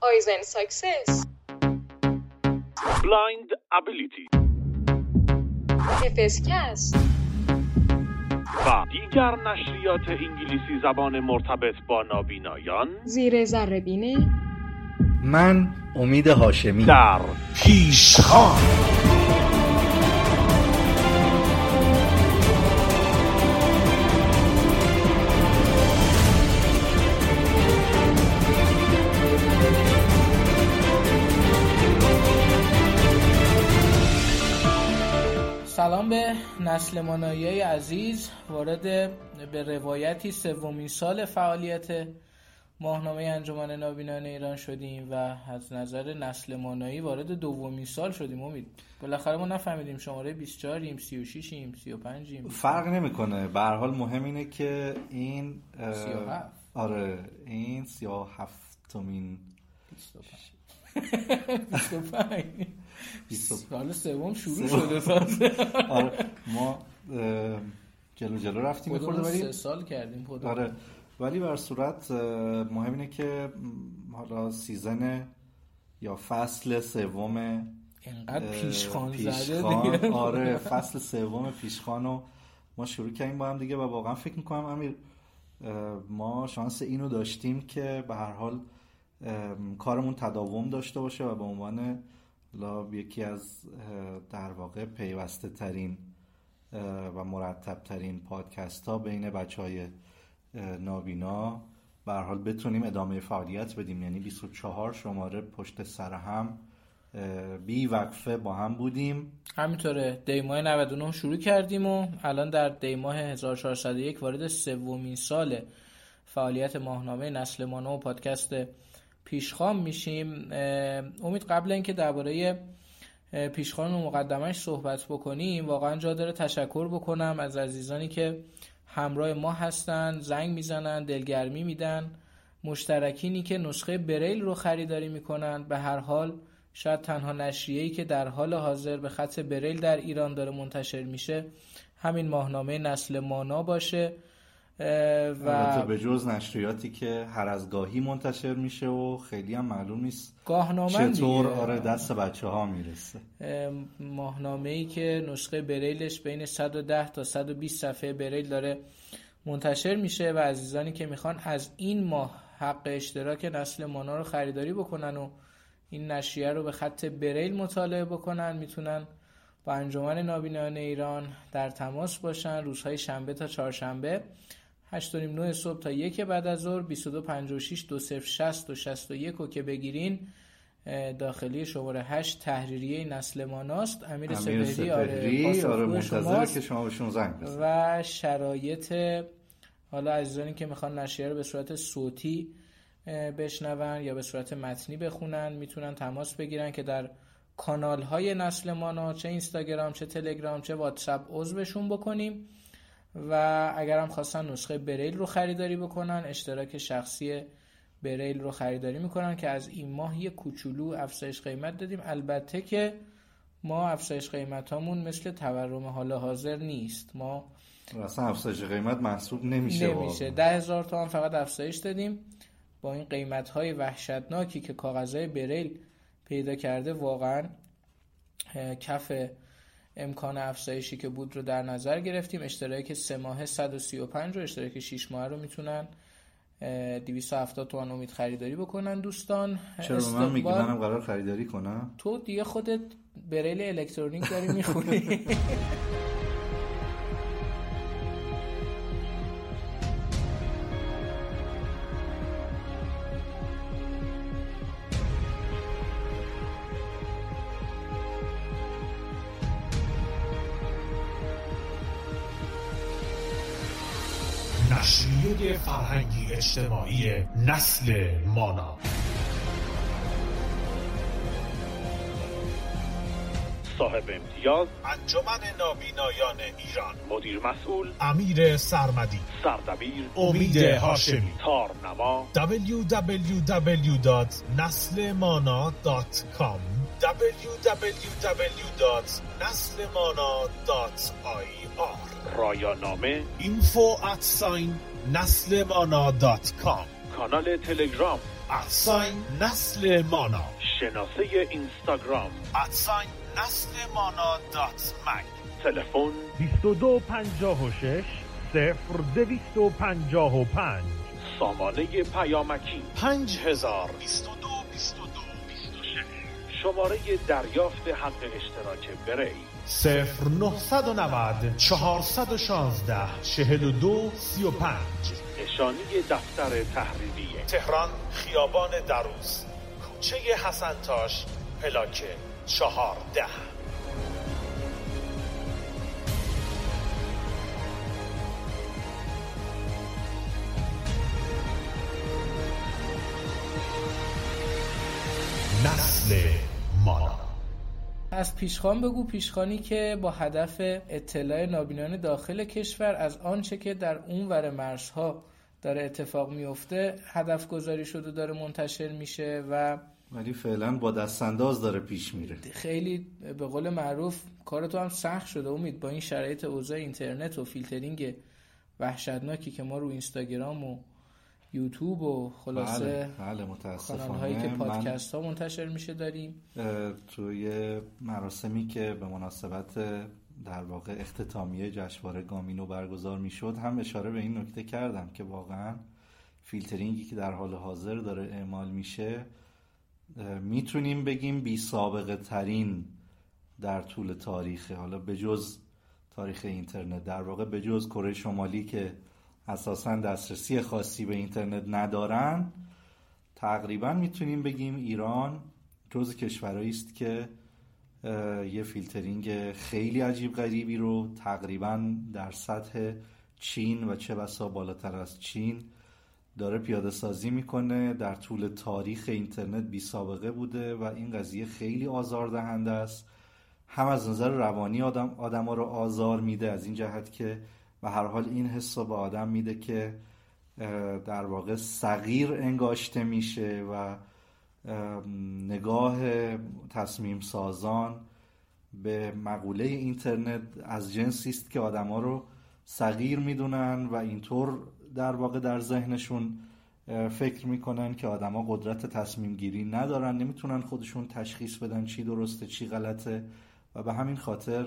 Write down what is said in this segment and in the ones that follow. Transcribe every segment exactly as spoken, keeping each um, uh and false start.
Eisen Success, Blind Ability, افسکست و دیگر نشریات انگلیسی زبان مرتبط با نابینایان زیر ذره بینه. من امید هاشمی در پیشخوان. سلام به نسل مانایی عزیز. وارد به روایتی سومین سال فعالیت ماهنامه انجمن نابینایان ایران شدیم و از نظر نسل مانایی وارد دومین سال شدیم. امید بالاخره ما نفهمیدیم شماره بیست و چهاریم، سی و ششیم، سی و پنجیم. فرق نمیکنه، به هر حال مهم اینه که این سی و هفت آره این سی و هفتمین بیست و پنج بیست و پنج سال سوم شروع شده تازه. آره ما جلو جلو رفتیم خورده ولی سه سال کردیم خود. آره ولی بر صورت مهم اینه که حالا سیزن یا فصل سوم اینقدر پیشخوان زده دیگه. آره فصل سوم پیشخوانو ما شروع کردیم با هم دیگه و واقعا فکر میکنم امیر ما شانس اینو داشتیم که به هر حال کارمون تداوم داشته باشه و به عنوان یکی از در واقع پیوسته ترین و مرتب ترین پادکست ها بین بچه های نابینا به هر حال بتونیم ادامه فعالیت بدیم. یعنی بیست و چهار شماره پشت سر هم بی وقفه با هم بودیم. همینطوره دی ماه نود و نه شروع کردیم و الان در دی ماه هزار و چهارصد و یک وارد سومین سال فعالیت ماهنامه نسل مانا و پادکست پیشخوان میشیم. امید قبل اینکه درباره پیشخوان و مقدمش صحبت بکنیم واقعا جا داره تشکر بکنم از عزیزانی که همراه ما هستن، زنگ میزنن، دلگرمی میدن، مشترکینی که نسخه بریل رو خریداری میکنن. به هر حال شاید تنها نشریه‌ای که در حال حاضر به خط بریل در ایران داره منتشر میشه همین ماهنامه نسل مانا باشه و البته به جز نشریاتی که هر از گاهی منتشر میشه و خیلی هم معلوم نیست چطور آره دست بچه ها میرسه. ماهنامه‌ای که نسخه بریلش بین صد و ده تا صد و بیست صفحه بریل داره منتشر میشه و عزیزانی که میخوان از این ماه حق اشتراک نسل مانا رو خریداری بکنن و این نشریه رو به خط بریل مطالعه بکنن میتونن با انجمن نابینایان ایران در تماس باشن. روزهای شنبه تا چهارشنبه هشت و نیم نه صبح تا یک بعد از ظهر بیست و دو پنجاه و شش دو صفر شصت و شصت و یک رو که بگیرین داخلی شماره هشت تحریریه نسل ماناست. امیر سپهری آره آره منتظره که شما بهشون زنگ بزنید و شرایط حالا عزیزانی که میخوان نشریه رو به صورت صوتی بشنون یا به صورت متنی بخونن میتونن تماس بگیرن که در کانال های نسل مانا چه اینستاگرام چه تلگرام چه واتساپ عضوشون بکنیم و اگر هم خواستن نسخه بریل رو خریداری بکنن اشتراک شخصی بریل رو خریداری میکنن که از این ماه یه کوچولو افزایش قیمت دادیم. البته که ما افزایش قیمت هامون مثل تورم حال حاضر نیست، ما اصلا افزایش قیمت محسوب نمیشه نمیشه ده هزار تومان فقط افزایش دادیم. با این قیمت های وحشتناکی که کاغذهای بریل پیدا کرده واقعا کف امکان افزایشی که بود رو در نظر گرفتیم. اشتراک سه ماه صد و سی و پنج و اشتراک شش ماه رو میتونن دویست و هفتاد تومان امید خریداری بکنن. دوستان چرا من میگی منم قرار خریداری کنم؟ تو دیگه خودت بریل الکترونیک داری میخونی. نشریه فرهنگی اجتماعی نسل مانا. صاحب امتیاز انجمن نابینایان ایران، مدیر مسئول امیر سرمدی، سردبیر امید هاشمی، تارنما دبلیو دبلیو دبلیو دات نسل مانا دات کام دبلیو دبلیو دبلیو دات نسل مانا دات آی آر رایانامه اینفو ات ساین نسل مانا دات کام کانال تلگرام ادساین نسل مانا، شناسه اینستاگرام ادساین نسل مانا دات مک، تلفن بیست و دو پنجاه و شش صفر دویست و پنجاه و پنج، سامانه پیامکی پنج هزار بیست و دو بیست و دو بیست و شش، شماره دریافت حق اشتراک بری صفر نهصد و نود چهارصد و شانزده چهل و دو سی و پنج، نشانی دفتر تحریریه تهران، خیابان دروس، کوچه حسنتاش، پلاک چهارده. نسل مانا. از پیشخوان بگو، پیشخوانی که با هدف اطلاع نابینان داخل کشور از آنچه که در اونور مرزها داره اتفاق میفته هدف گذاری شده، داره منتشر میشه و ولی فعلا با دستانداز داره پیش میره. خیلی به قول معروف کار تو هم سخت شده امید با این شرایط اوضاع اینترنت و فیلترینگ وحشتناکی که ما رو اینستاگرام و یوتیوب و خلاصه بله, بله متاسفانه کانال هایی که پادکست ها منتشر میشه داریم. توی مراسمی که به مناسبت در واقع اختتامیه جشنواره گامینو برگزار میشد هم اشاره به این نکته کردم که واقعا فیلترینگی که در حال حاضر داره اعمال میشه میتونیم بگیم بی سابقه ترین در طول تاریخ، حالا به جز تاریخ اینترنت، در واقع به جز کره شمالی که اساساً دسترسی خاصی به اینترنت ندارن، تقریبا میتونیم بگیم ایران جز کشورهایی است که یه فیلترینگ خیلی عجیب غریبی رو تقریبا در سطح چین و چه بسا بالاتر از چین داره پیاده سازی میکنه. در طول تاریخ اینترنت بی سابقه بوده و این قضیه خیلی آزاردهنده است، هم از نظر روانی آدم آدما رو آزار میده از این جهت که و هر حال این حس رو به آدم میده که در واقع صغیر انگاشته میشه و نگاه تصمیم سازان به مقوله اینترنت از جنسی است که آدما رو صغیر میدونن و اینطور در واقع در ذهنشون فکر میکنن که آدما قدرت تصمیم گیری ندارن، نمیتونن خودشون تشخیص بدن چی درسته چی غلطه و به همین خاطر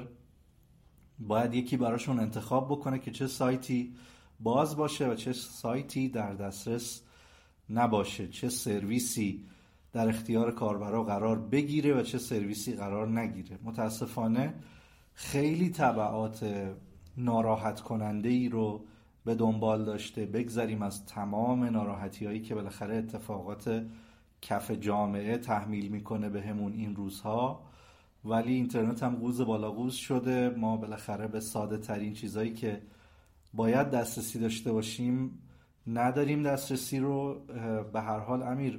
باید یکی براشون انتخاب بکنه که چه سایتی باز باشه و چه سایتی در دسترس نباشه، چه سرویسی در اختیار کاربرا قرار بگیره و چه سرویسی قرار نگیره. متاسفانه خیلی تبعات ناراحت کننده ای رو به دنبال داشته، بگذاریم از تمام ناراحتی هایی که بالاخره اتفاقات کف جامعه تحمیل میکنه به همون این روزها، ولی اینترنت هم قوز بالا قوز شده. ما بالاخره به ساده ترین چیزایی که باید دسترسی داشته باشیم نداریم دسترسی رو. به هر حال امیر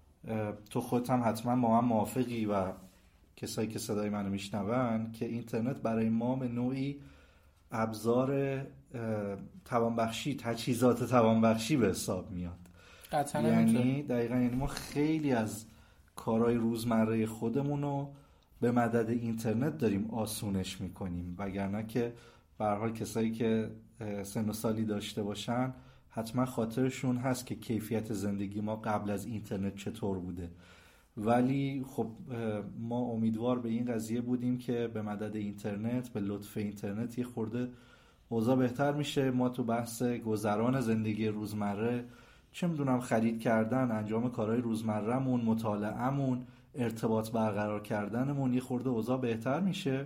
تو خودت هم حتما با من موافقی و کسایی که صدای منو میشنون که اینترنت برای ما به نوعی ابزار توانبخشی، تجهیزات توانبخشی به حساب میاد. قطعا یعنی دقیقا یعنی ما خیلی از کارهای روزمره خودمونو به مدد اینترنت داریم آسونش میکنیم، وگرنه که به هر حال کسایی که سن و سالی داشته باشن حتما خاطرشون هست که کیفیت زندگی ما قبل از اینترنت چطور بوده. ولی خب ما امیدوار به این قضیه بودیم که به مدد اینترنت، به لطف اینترنت یه خورده اوضاع بهتر میشه. ما تو بحث گذران زندگی روزمره، چه میدونم خرید کردن، انجام کارهای روزمره‌مون، مطالعه‌مون، ارتباط برقرار کردنمون یه خورده اوضاع بهتر میشه.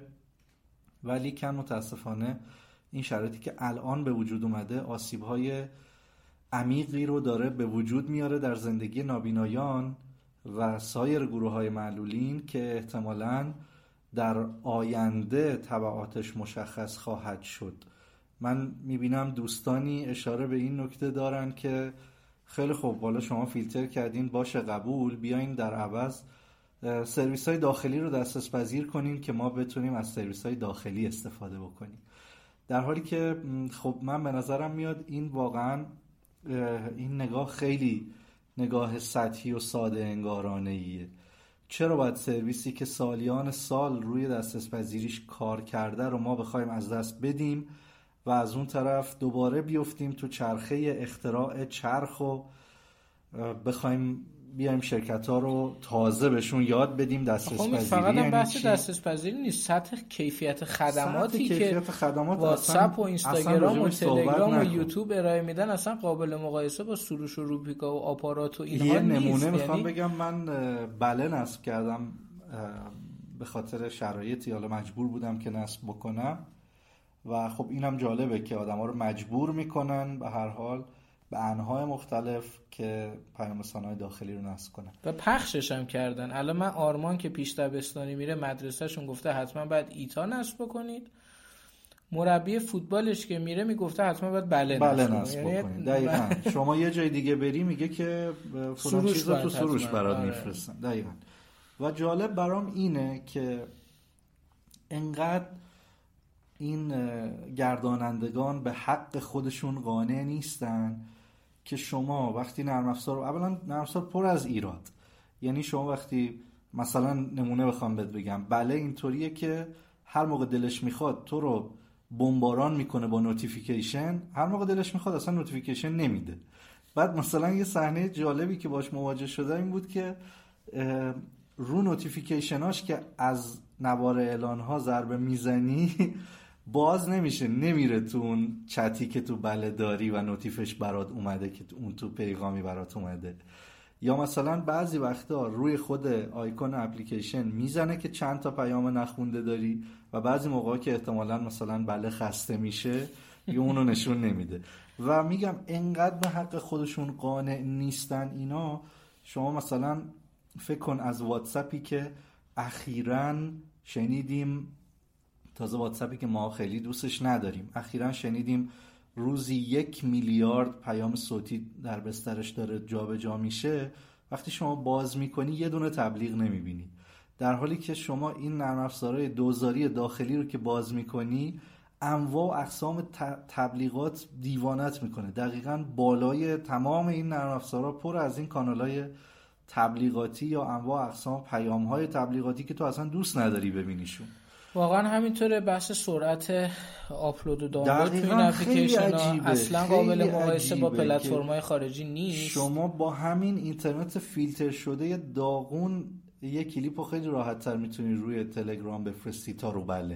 ولی کن متاسفانه این شرایطی که الان به وجود اومده آسیب‌های عمیقی رو داره به وجود میاره در زندگی نابینایان و سایر گروه‌های معلولین که احتمالاً در آینده تبعاتش مشخص خواهد شد. من میبینم دوستانی اشاره به این نکته دارن که خیلی خوب، بالا شما فیلتر کردین باشه قبول، بیاین در عوض سرویس های داخلی رو دسترس پذیر کنین که ما بتونیم از سرویس های داخلی استفاده بکنیم. در حالی که خب من به نظرم میاد این واقعا این نگاه خیلی نگاه سطحی و ساده انگارانه ایه. چرا باید سرویسی که سالیان سال روی دسترس پذیریش کار کرده رو ما بخوایم از دست بدیم و از اون طرف دوباره بیفتیم تو چرخه اختراع چرخ و بخوایم بیایم شرکت ها رو تازه بهشون یاد بدیم دسترس پذیری. فقط هم بحث دسترس پذیری نیست، سطح کیفیت خدماتی سطح که کیفیت خدمات واتساپ و اینستاگرام و تلگرام و نکن. یوتیوب ارائه میدن اصلا قابل مقایسه با سروش و روپیکا و آپارات و اینها یه نیست. نمونه میخوام یعنی... بگم، من بله نصب کردم به خاطر شرایطی، حالا مجبور بودم که نصب بکنم و خب اینم جالبه که آدما رو مجبور میکنن به هر حال به انواع مختلف که پیام رسانه‌های داخلی رو نصب کنن و پخشش هم کردن. الان من آرمان که پیش دبستانی میره مدرسهشون گفته حتما باید ایتا نصب بکنید، مربی فوتبالش که میره میگفته حتما باید بله, بله نصب, نصب یعنی بکنید. دقیقاً شما یه جای دیگه بری میگه که فلان چیز رو تو سروش برات میفرستن. دقیقاً. و جالب برام اینه که انقدر این گردانندگان به حق خودشون قانع نیستن که شما وقتی نرم افزار، اولا نرم افزار پر از ایراد، یعنی شما وقتی مثلا نمونه بخوام بهت بگم، بله اینطوریه که هر موقع دلش میخواد تو رو بمباران میکنه با نوتیفیکیشن، هر موقع دلش میخواد اصلا نوتیفیکیشن نمیده. بعد مثلا یه صحنه جالبی که باش مواجه شده این بود که رو نوتیفیکیشناش که از نوار اعلان‌ها ضربه میزنی باز نمیشه، نمیره تو اون چتی که تو بله داری و نوتیفش برات اومده که اون تو پیغامی برات اومده. یا مثلا بعضی وقتا روی خود آیکون اپلیکیشن میزنه که چند تا پیام نخونده داری و بعضی موقعا که احتمالاً مثلا بله خسته میشه یا اونو نشون نمیده. و میگم انقدر به حق خودشون قانع نیستن اینا. شما مثلا فکر کن از واتساپی که اخیراً شنیدیم، تازه واتساپی که ما خیلی دوستش نداریم، اخیراً شنیدیم روزی یک میلیارد پیام صوتی در بسترش داره جابجا جا میشه. وقتی شما باز میکنی یه دونه تبلیغ نمیبینی، در حالی که شما این نرم افزارهای دوزاری داخلی رو که باز میکنی انواع و اقسام تبلیغات دیوانت میکنه. دقیقاً بالای تمام این نرم افزارها پر از این کانالای تبلیغاتی یا انواع اقسام پیام‌های تبلیغاتی که تو اصلا دوست نداری ببینیشون. واقعا همینطوره. بحث سرعت آپلود و دانلود تو این اپلیکیشن ها اصلا قابل مقایسه با پلتفرم‌های خارجی نیست. شما با همین اینترنت فیلتر شده داغون یک کلیپو خیلی راحت‌تر میتونی روی تلگرام بفرستی تا رو بله.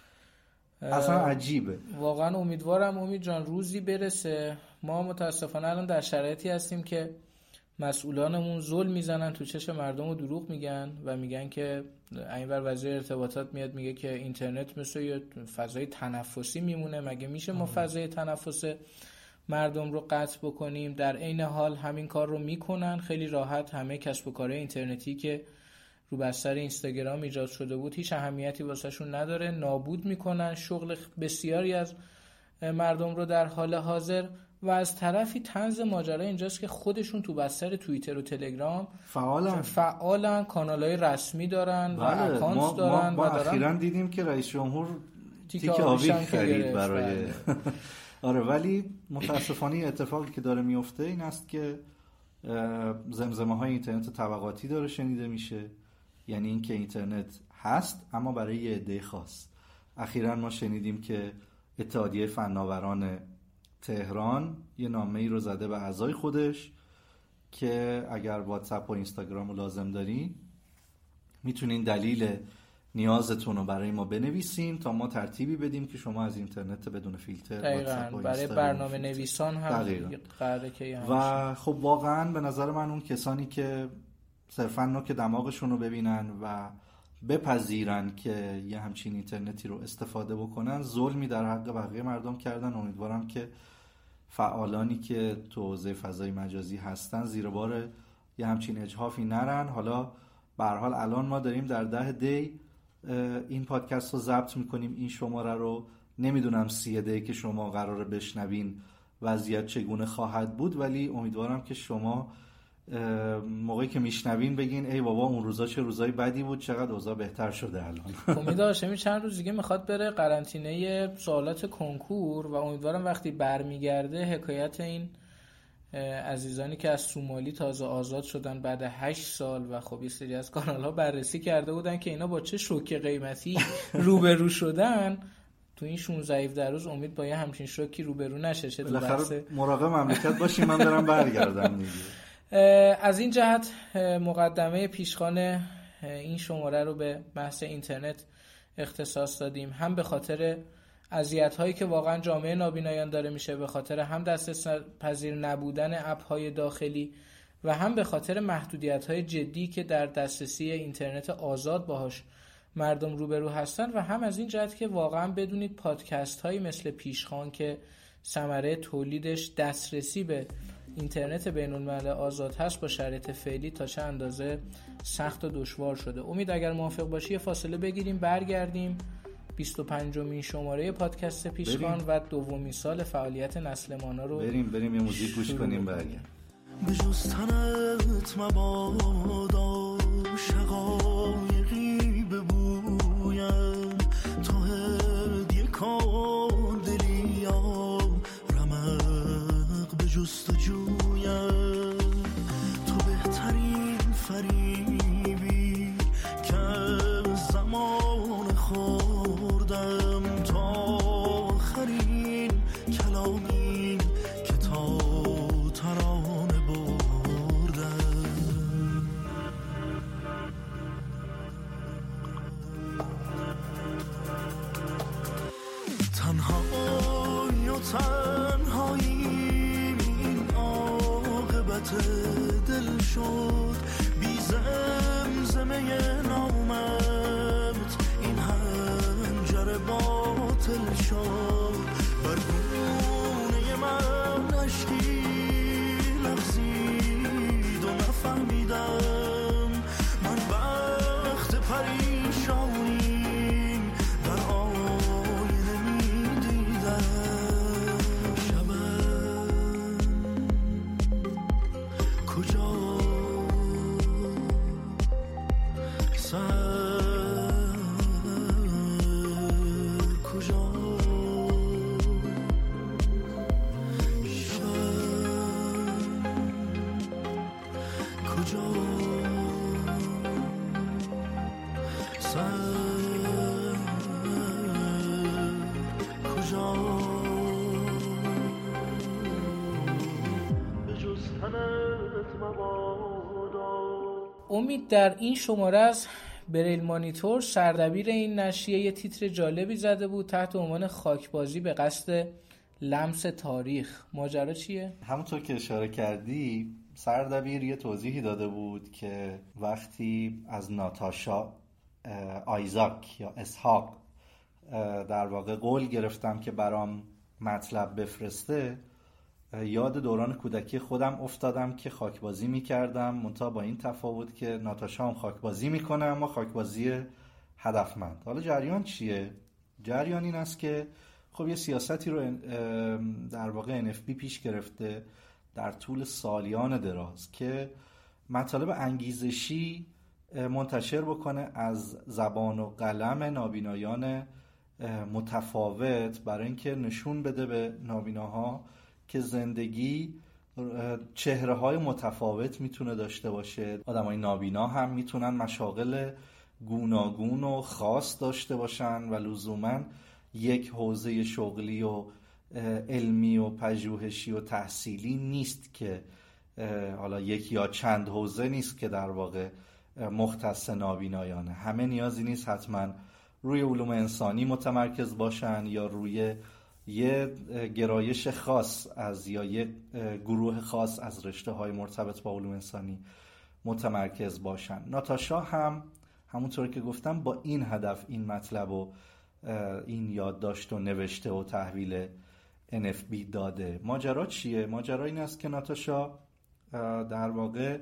اصلا عجیبه. واقعا امیدوارم امید جان روزی برسه. ما متاسفانه الان در شرایطی هستیم که مسئولانمون ظلم میزنن تو چشم مردم و دروغ میگن و میگن که اینور وزیر ارتباطات میاد میگه که اینترنت مثل یه فضای تنفسی میمونه. مگه میشه ما فضای تنفس مردم رو قطع بکنیم؟ در عین حال همین کار رو میکنن خیلی راحت. همه کسب و کارهای اینترنتی که رو بستر اینستاگرام ایجاد شده بود هیچ اهمیتی واسهشون نداره، نابود میکنن شغل بسیاری از مردم رو در حال حاضر. و از طرفی طنز ماجرا اینجاست که خودشون تو بستر توییتر و تلگرام فعالن فعالن کانالای رسمی دارن و بله. اکانت ما دارن. ما, ما و دارن اخیراً دیدیم که رئیس جمهور تیک آبی خرید برای بله. آره، ولی متاسفانه اتفاقی که داره میفته این است که زمزمه های اینترنت طبقاتی داره شنیده میشه. یعنی این که اینترنت هست اما برای یه عده خاص. اخیراً ما شنیدیم که اتحادیه فناوران تهران یه نامه‌ای رو زده به اعضای خودش که اگر واتساپ و اینستاگرام رو لازم دارین میتونین دلیل نیازتون رو برای ما بنویسین تا ما ترتیبی بدیم که شما از اینترنت بدون فیلتر واتساپ و برای برنامه نویسان هم قراره که و خب واقعا به نظر من اون کسانی که صرفا نوک دماغشون رو ببینن و بپذیرن که یه همچین اینترنتی رو استفاده بکنن ظلمی در حق بقیه مردم کردن. امیدوارم که فعالانی که تو حوزه فضای مجازی هستن زیر بار یه همچین اجحافی نرن. حالا به هر حال الان ما داریم در ده دی این پادکست رو ضبط میکنیم. این شماره رو نمیدونم سی دی که شما قراره بشنوین وضعیت چگونه خواهد بود، ولی امیدوارم که شما موقعی که میشنوین بگین ای بابا اون روزا چه روزای بدی بود، چقدر اوضاع بهتر شده الان. امید هاشمی چند روز دیگه میخواد بره قرنطینه سوالات کنکور و امیدوارم وقتی برمیگرده حکایت این عزیزانی که از سومالی تازه آزاد شدن بعد هشت سال و خب یه سری از کانال‌ها بررسی کرده بودن که اینا با چه شوک قیمتی روبرو شدن تو این شانزده هفده روز. امید با یه همچین شوکی روبرو نشه. چه تو بحث مراقب مملکت باشیم. من برم برگردم دیگه. از این جهت مقدمه پیشخوان این شماره رو به بحث اینترنت اختصاص دادیم، هم به خاطر اذیت‌هایی که واقعا جامعه نابینایان داره میشه، به خاطر هم دسترس‌پذیر نبودن اپ‌های داخلی و هم به خاطر محدودیت‌های جدی که در دسترسی اینترنت آزاد باهاش مردم روبرو هستن و هم از این جهت که واقعا بدونید پادکست‌هایی مثل پیشخوان که ثمره تولیدش دسترسی به اینترنت بین‌الملل آزاد هست با شرایط فعلی تا چه اندازه سخت و دشوار شده. امید اگر موافق باشی یه فاصله بگیریم برگردیم بیست و پنجمین شماره پادکست پیشخوان و دومین سال فعالیت نسل مانا رو بریم بریم یه موزیک گوش کنیم برگردیم. به جز تنت مبادا شقایقی ببویم تو هدیه کن دلیا رمق به جستجویم تو بهترین فریبی که زمان خوردم تا آخرین کلامی که تا ترانه بردم تنهایی و تنهایی این عاقبت دل شد بی زمزمه نامت این هنجر باطل شد بر گونه من اشکی لغزید و نفهمیدم من بخت پریشانی در آینه می دیدم شبم کجا سر کجا شبم کجا سر کجا به جز تنت مبادا. امید در این شماره از بریل مانیتور سردبیر این نشریه یه تیتر جالبی زده بود تحت عنوان خاکبازی به قصد لمس تاریخ. ماجرا چیه؟ همونطور که اشاره کردی سردبیر یه توضیحی داده بود که وقتی از ناتاشا آیزاک یا اسحاق در واقع قول گرفتم که برام مطلب بفرسته یاد دوران کودکی خودم افتادم که خاکبازی میکردم، منتها با این تفاوت که ناتاشا هم خاکبازی میکنه اما خاکبازی هدفمند. حالا جریان چیه؟ جریان این است که خب یه سیاستی رو در واقع ان اف بی پیش گرفته در طول سالیان دراز که مطالب انگیزشی منتشر بکنه از زبان و قلم نابینایان متفاوت برای اینکه نشون بده به نابیناها که زندگی چهره های متفاوت میتونه داشته باشه. آدمای نابینا هم میتونن مشاغل گوناگون و خاص داشته باشن و لزوماً یک حوزه شغلی و علمی و پژوهشی و تحصیلی نیست که حالا یک یا چند حوزه نیست که در واقع مختص نابینایانه. همه نیازی نیست حتما روی علوم انسانی متمرکز باشن یا روی یه گرایش خاص از یا یه گروه خاص از رشته‌های مرتبط با علوم انسانی متمرکز باشن. ناتاشا هم همونطور که گفتم با این هدف این مطلب و این یادداشت و نوشته و تحویل ان اف بی داده. ماجرا چیه؟ ماجرا این است که ناتاشا در واقع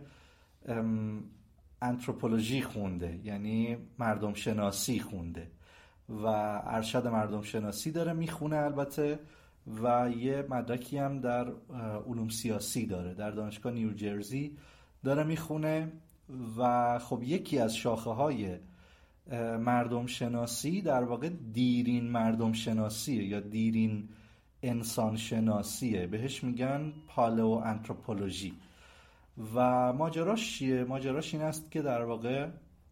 انتروپولوژی خونده، یعنی مردم شناسی خونده و ارشد مردم شناسی داره میخونه البته و یه مدرکی هم در علوم سیاسی داره، در دانشگاه نیوجرسی داره میخونه و خب یکی از شاخه های مردم شناسی در واقع دیرین مردم شناسیه یا دیرین انسان شناسیه، بهش میگن پالئو آنتروپولوژی. و ماجراش چیه؟ ماجراش این است که در واقع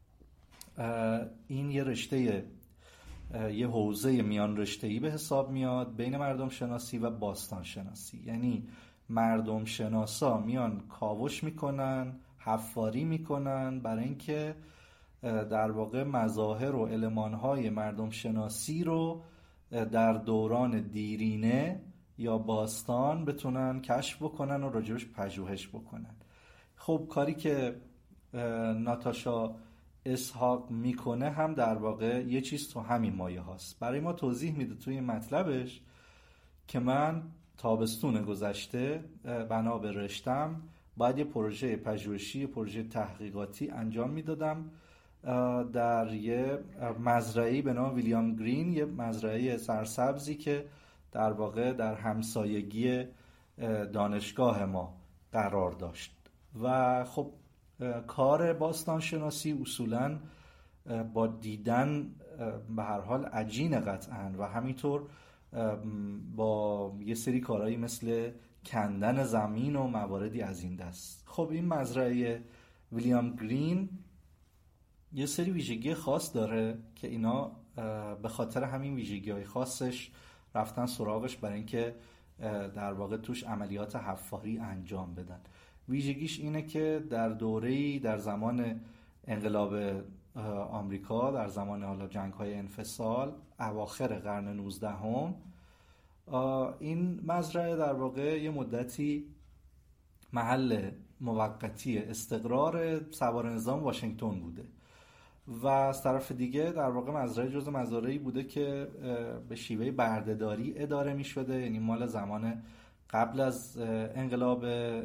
این یه رشته یه حوزه میان رشته‌ای به حساب میاد بین مردم شناسی و باستان شناسی. یعنی مردم شناسا میان کاوش میکنن، حفاری میکنن برای اینکه در واقع مظاهر و المانهای مردم شناسی رو در دوران دیرینه یا باستان بتونن کشف بکنن و راجبش پژوهش بکنن. خب کاری که ناتاشا اسحاق میکنه هم در واقع یه چیز تو همین مایه هاست. برای ما توضیح میده توی مطلبش که من تابستون گذشته بنا به رشتم باید یه پروژه پژوهشی، پروژه تحقیقاتی انجام میدادم در یه مزرعه‌ای به نام ویلیام گرین، یه مزرعه سرسبزی که در واقع در همسایگی دانشگاه ما قرار داشت. و خب کار باستانشناسی اصولاً با دیدن به هر حال عجین قطعاً و همینطور با یه سری کارهایی مثل کندن زمین و مواردی از این دست. خب این مزرعه ویلیام گرین یه سری ویژگی خاص داره که اینا به خاطر همین ویژگی‌های خاصش رفتن سراغش برای اینکه در واقع توش عملیات حفاری انجام بدن. ویژگیش اینه که در دوره‌ای در زمان انقلاب آمریکا، در زمان حالا جنگ‌های انفصال اواخر قرن نوزدهم، این مزرعه در واقع یه مدتی محل موقتی استقرار سوار نظام واشنگتن بوده و از طرف دیگه در واقع مزرعه جزو مزارعی بوده که به شیوه بردهداری اداره می شده، یعنی مال زمان قبل از انقلاب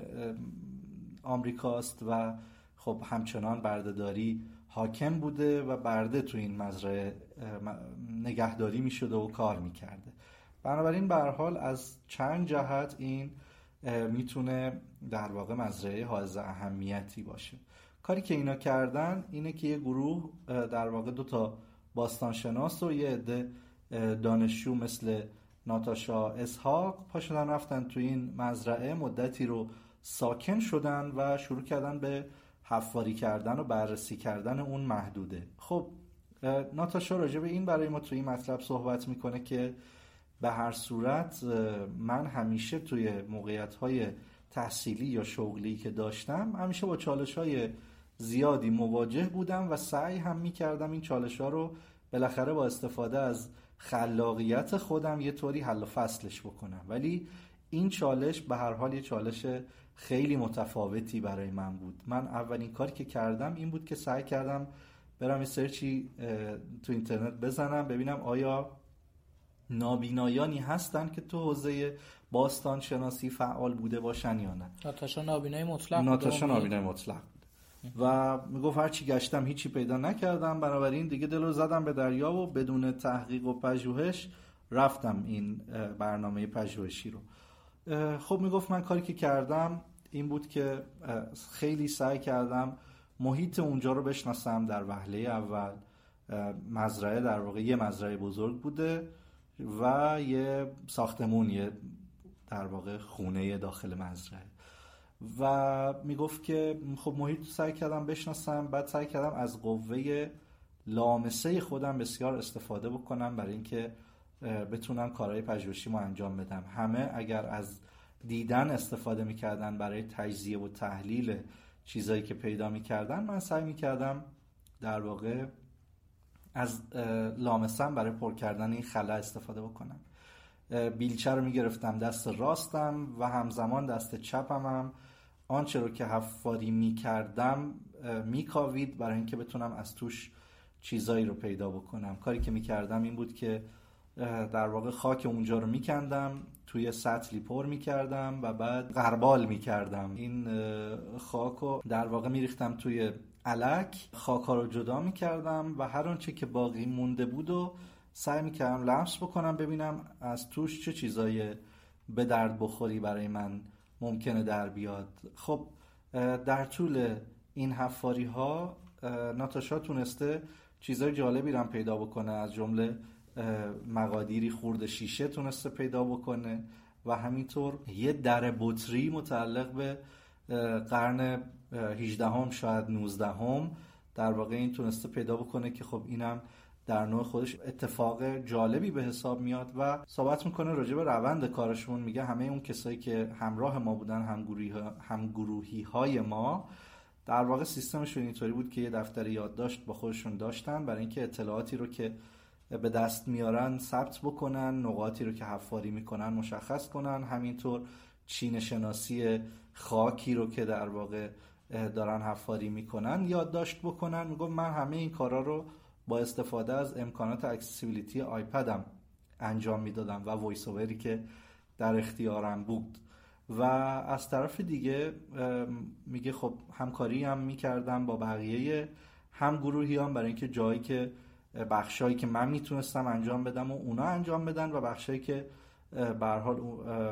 آمریکاست و خب همچنان بردهداری حاکم بوده و برده تو این مزرعه نگهداری می شده و کار می کرده. بنابراین به هر حال از چند جهت این میتونه در واقع مزرعه حائز اهمیتی باشه. کاری که اینا کردن اینه که یه گروه در واقع دو تا باستانشناس و یه عده دانشجو مثل ناتاشا اسحاق پا شدن رفتن تو این مزرعه، مدتی رو ساکن شدن و شروع کردن به حفاری کردن و بررسی کردن اون محدوده. خب ناتاشا راجع به این برای ما توی این مطلب صحبت میکنه که به هر صورت من همیشه توی موقعیت‌های تحصیلی یا شغلی که داشتم همیشه با چالش‌های زیادی مواجه بودم و سعی هم می‌کردم این چالش‌ها رو بالاخره با استفاده از خلاقیت خودم یه طوری حل و فصلش بکنم. ولی این چالش به هر حال یه چالش خیلی متفاوتی برای من بود. من اولین کاری که کردم این بود که سعی کردم برم یه سرچی تو اینترنت بزنم ببینم آیا نابینایانی هستن که تو حوزه باستان شناسی فعال بوده باشن یا نه. ناتاشا نابینای مطلق ناتاشا نابینای مطلق و میگفت هرچی گشتم هیچی پیدا نکردم. بنابراین دیگه دل رو زدم به دریا و بدون تحقیق و پژوهش رفتم این برنامه پژوهشی رو. خب میگفت من کاری که کردم این بود که خیلی سعی کردم محیط اونجا رو بشناسم. در وهله اول مزرعه در واقع یه مزرعه بزرگ بوده و یه ساختمون، یه در واقع خونه داخل مزرعه و میگفت که خب محیط رو سعی کردم بشناسم. بعد سعی کردم از قوه لامسه خودم بسیار استفاده بکنم برای اینکه بتونم کارهای پژوهشیمو انجام بدم. همه اگر از دیدن استفاده میکردن برای تجزیه و تحلیل چیزایی که پیدا میکردن، من سعی میکردم در واقع از لامسم برای پر کردن این خلا استفاده بکنم. بیلچه رو میگرفتم دست راستم و همزمان دست چپم هم آنچه رو که حفاری میکردم میکاوید برای اینکه بتونم از توش چیزایی رو پیدا بکنم. کاری که میکردم این بود که در واقع خاک اونجا رو میکندم، توی سطلی پر میکردم و بعد غربال میکردم. این خاک رو در واقع میریختم توی الک، خاک ها رو جدا میکردم و هر آنچه که باقی مونده بود و سعی میکردم لمس بکنم ببینم از توش چه چیزایی به درد بخوری برای من ممکنه در بیاد. خب در طول این حفاری ها ناتاشا تونسته چیزای جالبی رو پیدا بکنه، از جمله مقادیری خورد شیشه تونسته پیدا بکنه و همینطور یه در بطری متعلق به قرن هجدهم شاید نوزدهم در واقع این تونسته پیدا بکنه که خب اینم در نوع خودش اتفاق جالبی به حساب میاد و صحبت میکنه راجع به روند کارشون. میگه همه اون کسایی که همراه ما بودن، همگروهی های ما، در واقع سیستمشون اینطوری بود که یه دفتر یادداشت با خودشون داشتن برای اینکه اطلاعاتی رو که به دست میارن ثبت بکنن، نقاطی رو که حفاری میکنن مشخص کنن، همینطور چین شناسی خاکی رو که در واقع دارن حفاری میکنن یادداشت بکنن. میگم من همه این کارا رو با استفاده از امکانات اکسسیبیلیتی آیپدم انجام میدادم و وایس اووری که در اختیارم بود. و از طرف دیگه میگه خب همکاری هم میکردم با بقیه هم گروهی هم برای اینکه جایی که بخشایی که من میتونستم انجام بدم و اونا انجام بدن و بخشایی که به هر حال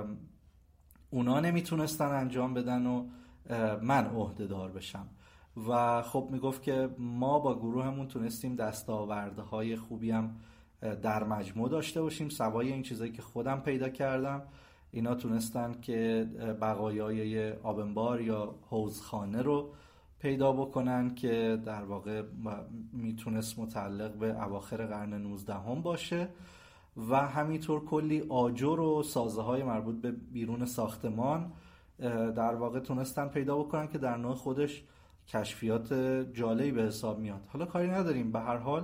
اونا نمیتونستن انجام بدن و من عهده‌دار بشم. و خب میگفت که ما با گروهمون تونستیم دستاوردهای خوبی هم در مجموع داشته باشیم. سوای این چیزایی که خودم پیدا کردم، اینا تونستن که بقایای آبنبار یا حوضخانه رو پیدا بکنن که در واقع میتونست متعلق به اواخر قرن نوزدهم باشه و همینطور کلی آجر و سازه های مربوط به بیرون ساختمان در واقع تونستن پیدا بکنن که در نوع خودش کشفیات جالبی به حساب میاد. حالا کاری نداریم، به هر حال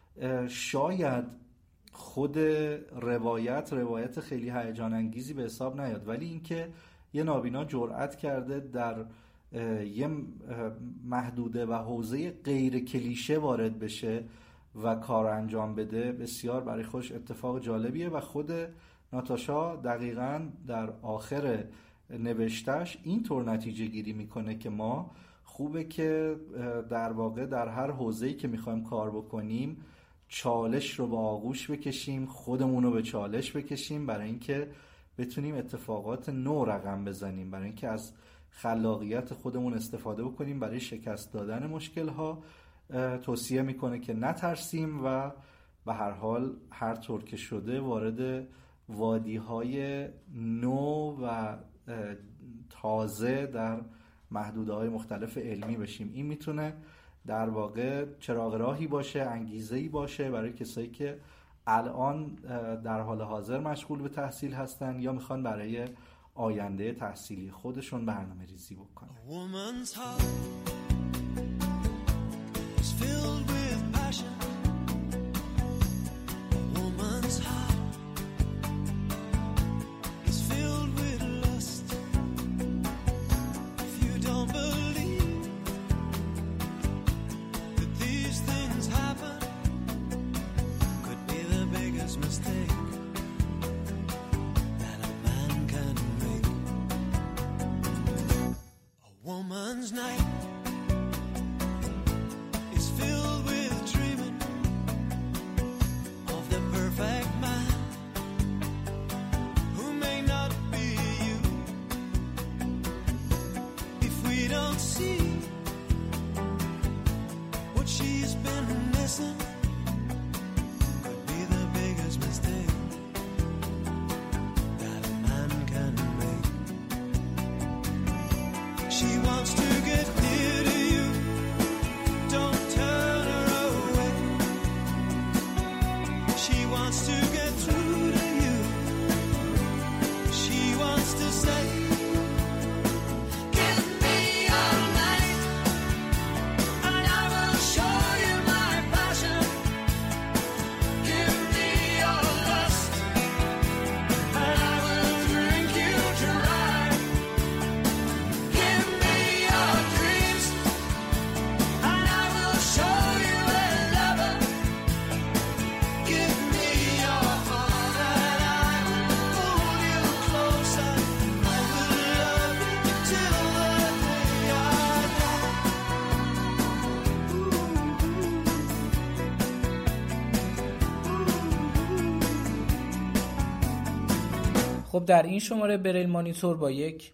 شاید خود روایت روایت خیلی هیجان انگیزی به حساب نیاد، ولی اینکه یه نابینا جرأت کرده در یه محدوده و حوزه غیر کلیشه وارد بشه و کار انجام بده، بسیار برای خودش اتفاق جالبیه. و خود ناتاشا دقیقاً در آخر نوشتش اینطور نتیجه گیری میکنه که ما خوبه که در واقع در هر حوزه‌ای که میخوایم کار بکنیم چالش رو به آغوش بکشیم، خودمون رو به چالش بکشیم برای اینکه بتونیم اتفاقات نو رقم بزنیم، برای اینکه از خلاقیت خودمون استفاده بکنیم برای شکست دادن مشکل‌ها. توصیه میکنه که نترسیم و به هر حال هر طور که شده وارد وادی‌های نو و تازه در محدوده‌های مختلف علمی بشیم. این میتونه در واقع چراغ راهی باشه، انگیزه‌ای باشه برای کسایی که الان در حال حاضر مشغول به تحصیل هستن یا میخوان برای آینده تحصیلی خودشون برنامه ریزی بکنن. خب در این شماره بریل مانیتور با یک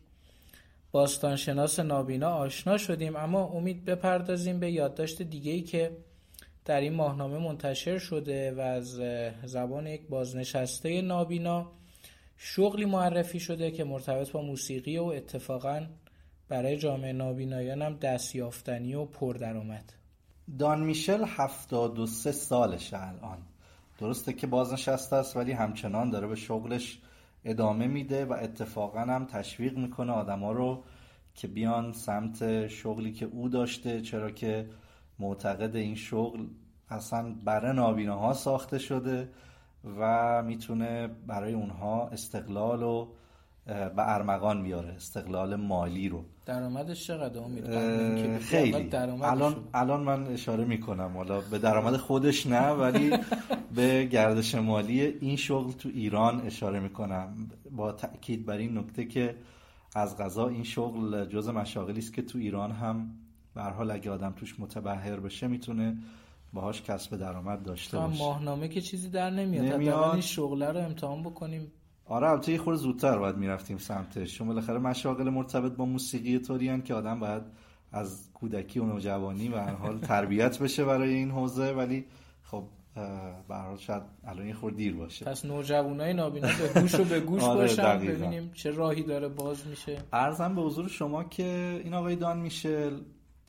باستانشناس نابینا آشنا شدیم، اما امید بپردازیم به یادداشت دیگه‌ای که در این ماهنامه منتشر شده و از زبان یک بازنشسته نابینا شغلی معرفی شده که مرتبط با موسیقی و اتفاقاً برای جامعه نابینایان هم دستیافتنی و پردرآمد. دان میشل هفتاد و سه سالشه الان. درسته که بازنشسته است ولی همچنان داره به شغلش ادامه میده و اتفاقا هم تشویق میکنه آدما رو که بیان سمت شغلی که او داشته، چرا که معتقد این شغل اصلا برای نابیناها ساخته شده و میتونه برای اونها استقلال و به ارمغان بیاره، استقلال مالی رو. درآمدش چقدر امید؟ خیلی. الان الان من اشاره میکنم حالا به درآمد خودش نه، ولی به گردش مالی این شغل تو ایران اشاره میکنم، با تأکید بر این نکته که از قضا این شغل جزء مشاغلی است که تو ایران هم به هر حال اگه آدم توش متبحر بشه میتونه باهاش کسب درآمد داشته باشه. ماهنامه که چیزی در نمیاد، حداقل این شغل رو امتحان بکنیم. آره البته یه خورده زودتر باید میرفتیم سمتش، چون بالاخره مشاغل مرتبط با موسیقی طوریان که آدم باید از کودکی و نوجوانی و هر حال تربیت بشه برای این حوزه، ولی خب به هر حال شاید الان یه خورده دیر باشه. پس نوجوانای نابینا به گوش و به گوش آره باشن، ببینیم چه راهی داره باز میشه. عرضم به حضور شما که این آقای دان میشل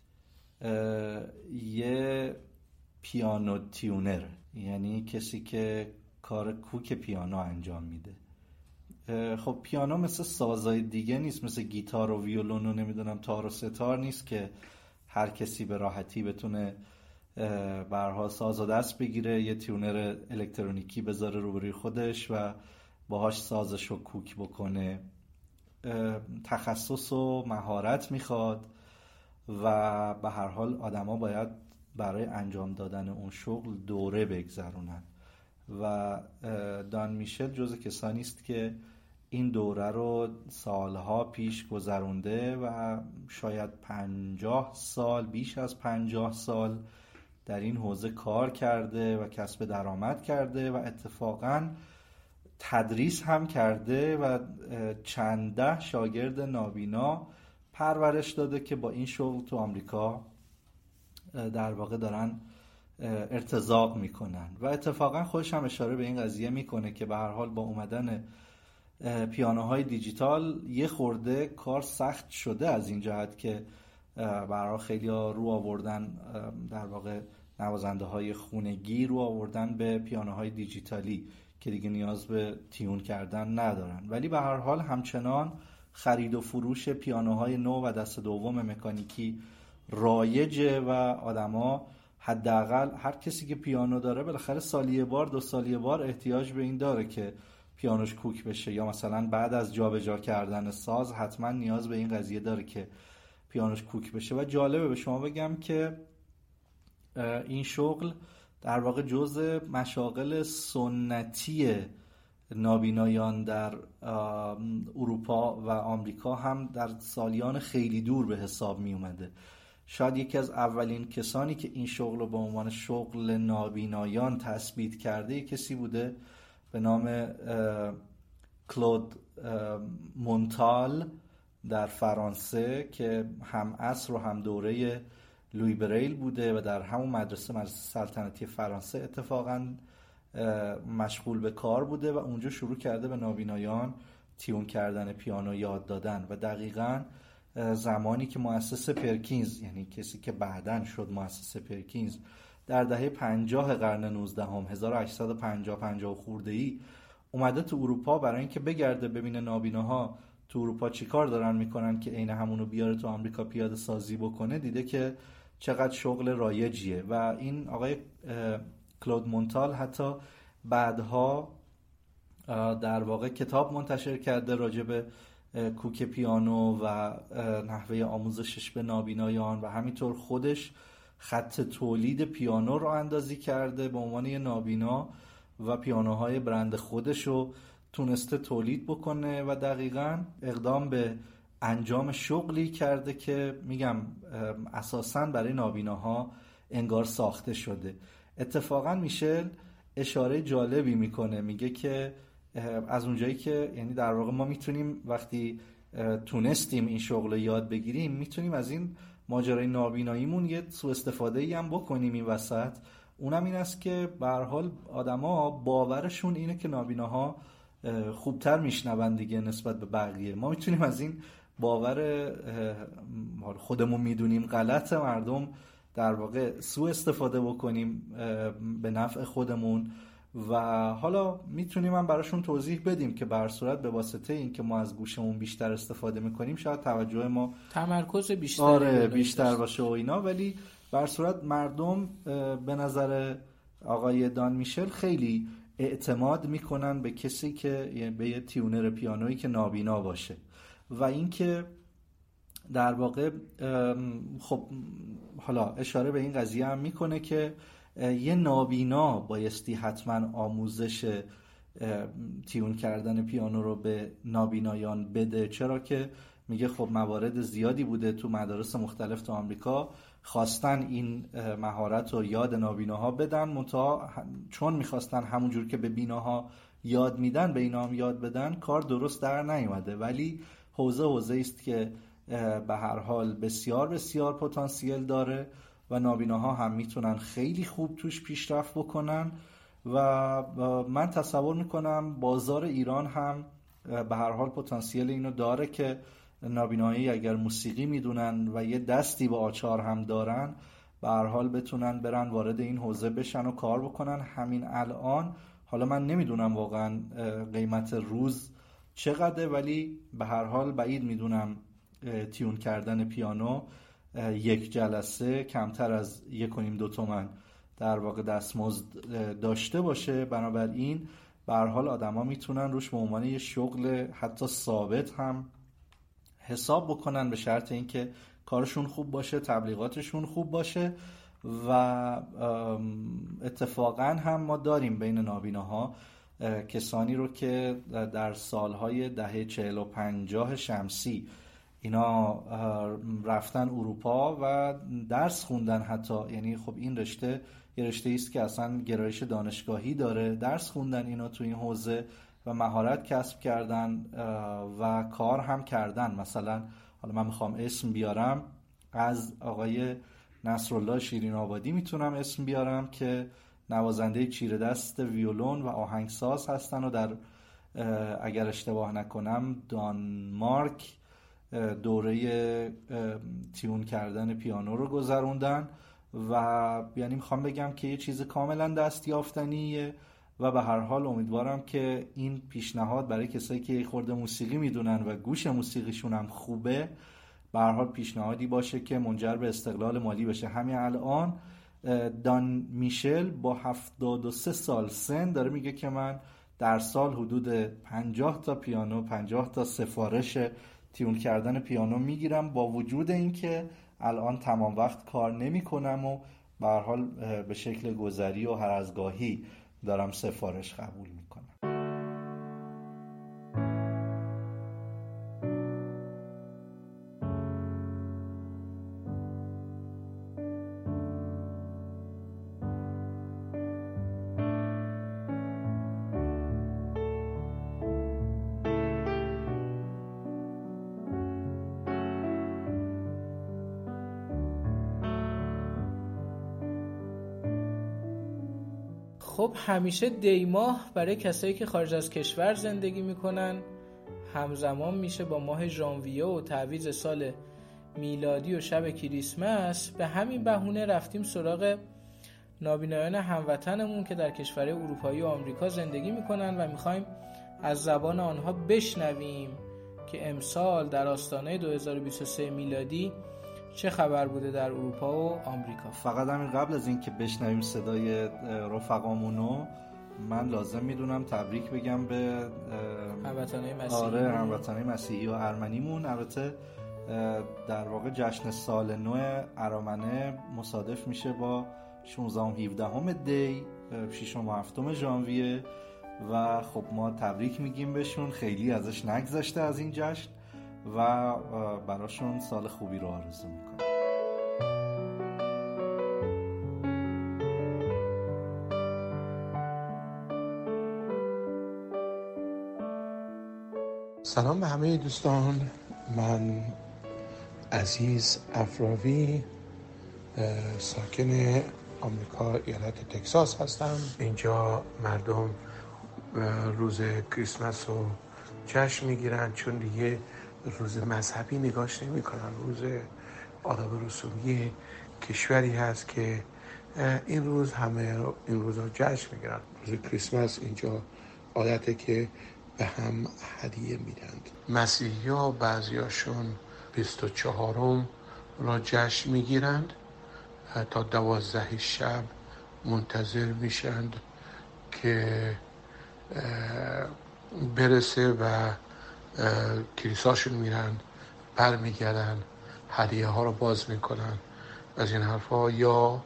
یه پیانو تیونر، یعنی کسی که کار کوک پیانو انجام میده. خب پیانو مثل سازهای دیگه نیست، مثل گیتار و ویولون و نمیدونم تار و ستار نیست که هر کسی به راحتی بتونه برها ساز و دست بگیره، یه تیونر الکترونیکی بذاره روبروی خودش و باهاش سازش رو کوک بکنه. تخصص و مهارت میخواد و به هر حال آدما باید برای انجام دادن اون شغل دوره بگذرونن و دان میشل جزو کسانی است که این دوره رو سالها پیش گذرونده و شاید پنجاه سال، بیش از پنجاه سال در این حوزه کار کرده و کسب درآمد کرده و اتفاقاً تدریس هم کرده و چند ده شاگرد نابینا پرورش داده که با این شغل تو آمریکا در واقع دارن ارتزاق میکنن و اتفاقا خودش هم اشاره به این قضیه میکنه که به هر حال با اومدن پیانوهای دیجیتال یه خورده کار سخت شده، از این جهت که برای خیلی ها رو آوردن در واقع نوازنده های خونگی رو آوردن به پیانوهای دیجیتالی که دیگه نیاز به تیون کردن ندارن، ولی به هر حال همچنان خرید و فروش پیانوهای نو و دست دوم مکانیکی رایجه و آدما حداقل هر کسی که پیانو داره بالاخره سالی یه بار دو سالی یه بار احتیاج به این داره که پیانوش کوک بشه، یا مثلا بعد از جابجا کردن ساز حتما نیاز به این قضیه داره که پیانوش کوک بشه. و جالبه به شما بگم که این شغل در واقع جزء مشاغل سنتی نابینایان در اروپا و آمریکا هم در سالیان خیلی دور به حساب می اومده. شاید یکی از اولین کسانی که این شغل رو به عنوان شغل نابینایان تثبیت کرده کسی بوده به نام کلود مونتال در فرانسه که هم عصر و هم دوره لوی بریل بوده و در همون مدرسه مدرسه سلطنتی فرانسه اتفاقاً مشغول به کار بوده و اونجا شروع کرده به نابینایان تیون کردن پیانو یاد دادن و دقیقاً زمانی که مؤسس پرکینز، یعنی کسی که بعداً شد مؤسس پرکینز، در دهه پنجاه قرن نوزدهم هزار و هشتصد و پنجاه پنجاه خورده‌ای اومده تو اروپا برای اینکه بگرده ببینه نابیناها تو اروپا چیکار دارن میکنن که عین همونو بیاره تو آمریکا پیاده سازی بکنه، دیده که چقدر شغل رایجیه و این آقای کلود مونتال حتی بعدها در واقع کتاب منتشر کرده راجع به کوک پیانو و نحوه آموزشش به نابینایان و همینطور خودش خط تولید پیانو رو اندازی کرده به عنوان یه نابینا و پیانوهای برند خودش رو تونسته تولید بکنه و دقیقاً اقدام به انجام شغلی کرده که میگم اساساً برای نابیناها انگار ساخته شده. اتفاقاً میشل اشاره جالبی میکنه، میگه که از اونجایی که یعنی در واقع ما میتونیم وقتی تونستیم این شغل رو یاد بگیریم میتونیم از این ماجرای نابیناییمون یه سوء استفاده‌ای هم بکنیم این وسط. اونم این است که به هر حال آدما باورشون اینه که نابیناها خوبتر میشنون دیگه نسبت به بقیه. ما میتونیم از این باور خودمون میدونیم غلط مردم در واقع سوء استفاده بکنیم به نفع خودمون. و حالا میتونیم هم براشون توضیح بدیم که به هر صورت به واسطه این که ما از گوشمون بیشتر استفاده میکنیم شاید توجه ما تمرکز بیشتر آره بیشتر باشه و اینا، ولی به هر صورت مردم به نظر آقای دان میشل خیلی اعتماد میکنن به کسی که به یه تیونر پیانویی که نابینا باشه و اینکه در واقع خب حالا اشاره به این قضیه هم میکنه که یه نابینا بایستی حتما آموزش تیون کردن پیانو رو به نابینایان بده، چرا که میگه خب موارد زیادی بوده تو مدارس مختلف تو آمریکا خواستن این مهارت رو یاد نابیناها بدن، منتها چون میخواستن همونجور که به بیناها یاد میدن به اینا هم یاد بدن کار درست در نیومده. ولی حوزه حوزه است که به هر حال بسیار بسیار پتانسیل داره و نابیناها هم میتونن خیلی خوب توش پیشرفت بکنن و من تصور میکنم بازار ایران هم به هر حال پتانسیل اینو داره که نابینایی اگر موسیقی میدونن و یه دستی با آچار هم دارن به هر حال بتونن برن وارد این حوزه بشن و کار بکنن. همین الان حالا من نمیدونم واقعا قیمت روز چقدره، ولی به هر حال بعید میدونم تیون کردن پیانو یک جلسه کمتر از یک و نیم دو تومن در واقع دستمزد داشته باشه. بنابراین به هر حال آدما میتونن روش به عنوان یه شغل حتی ثابت هم حساب بکنن به شرط اینکه کارشون خوب باشه، تبلیغاتشون خوب باشه. و اتفاقا هم ما داریم بین نابیناها کسانی رو که در سالهای دهه چهل و پنجاه شمسی اینا رفتن اروپا و درس خوندن حتی، یعنی خب این رشته یه رشته ایست که اصلا گرایش دانشگاهی داره، درس خوندن اینا تو این حوزه و مهارت کسب کردن و کار هم کردن. مثلا حالا من میخوام اسم بیارم، از آقای نصرالله شیرین آبادی میتونم اسم بیارم که نوازنده چیره دست ویولون و آهنگساز هستن و در اگر اشتباه نکنم دانمارک دوره تیون کردن پیانو رو گذروندن و یعنی میخوام بگم که یه چیز کاملا دستیافتنیه و به هر حال امیدوارم که این پیشنهاد برای کسایی که یه خورده موسیقی میدونن و گوش موسیقیشون هم خوبه به هر حال پیشنهادی باشه که منجر به استقلال مالی بشه. همین الان دان میشل با هفتاد و سه سال سن داره میگه که من در سال حدود پنجاه تا پیانو پنجاه تا سفارش تیون کردن پیانو میگیرم، با وجود اینکه الان تمام وقت کار نمی کنم و به هر حال به شکل گذری و هر از گاهی دارم سفارش قبول میکنم. خب همیشه دی ماه برای کسایی که خارج از کشور زندگی میکنن همزمان میشه با ماه ژانویه و تعویض سال میلادی و شب کریسمس. به همین بهونه رفتیم سراغ نابینایان هموطنمون که در کشورهای اروپایی و آمریکا زندگی میکنن و میخوایم از زبان آنها بشنویم که امسال در آستانه دو هزار و بیست و سه میلادی چه خبر بوده در اروپا و آمریکا. فقط همین قبل از این که بشنویم صدای رفقامونو من لازم میدونم تبریک بگم به هموطنای مسیحی. آره هموطنای مسیحی و ارمنیمون. البته در واقع جشن سال نو ارامنه مصادف میشه با شانزده و هفده دی ششم و هفتم ژانویه و خب ما تبریک میگیم بهشون، خیلی ازش نگذشته از این جشن و براشون سال خوبی رو آرزو میکنم. سلام به همه دوستان، من عزیز افراوی ساکن آمریکا ایالت تگزاس هستم. اینجا مردم روز کریسمس رو جشن میگیرن چون دیگه روز مذهبی نگاش نمی کنن، روز آداب رسومی کشوری هست که این روز همه این روزا جشن میگیرن. روز کریسمس اینجا عادته که به هم هدیه میدند. مسیحی ها بعضیاشون بیست و چهارم را جشن میگیرند، تا دوازده شب منتظر میشند که برسه و کلیساشون میرن، برمیگردن، هدیه ها رو باز میکنن از این حرفا. یا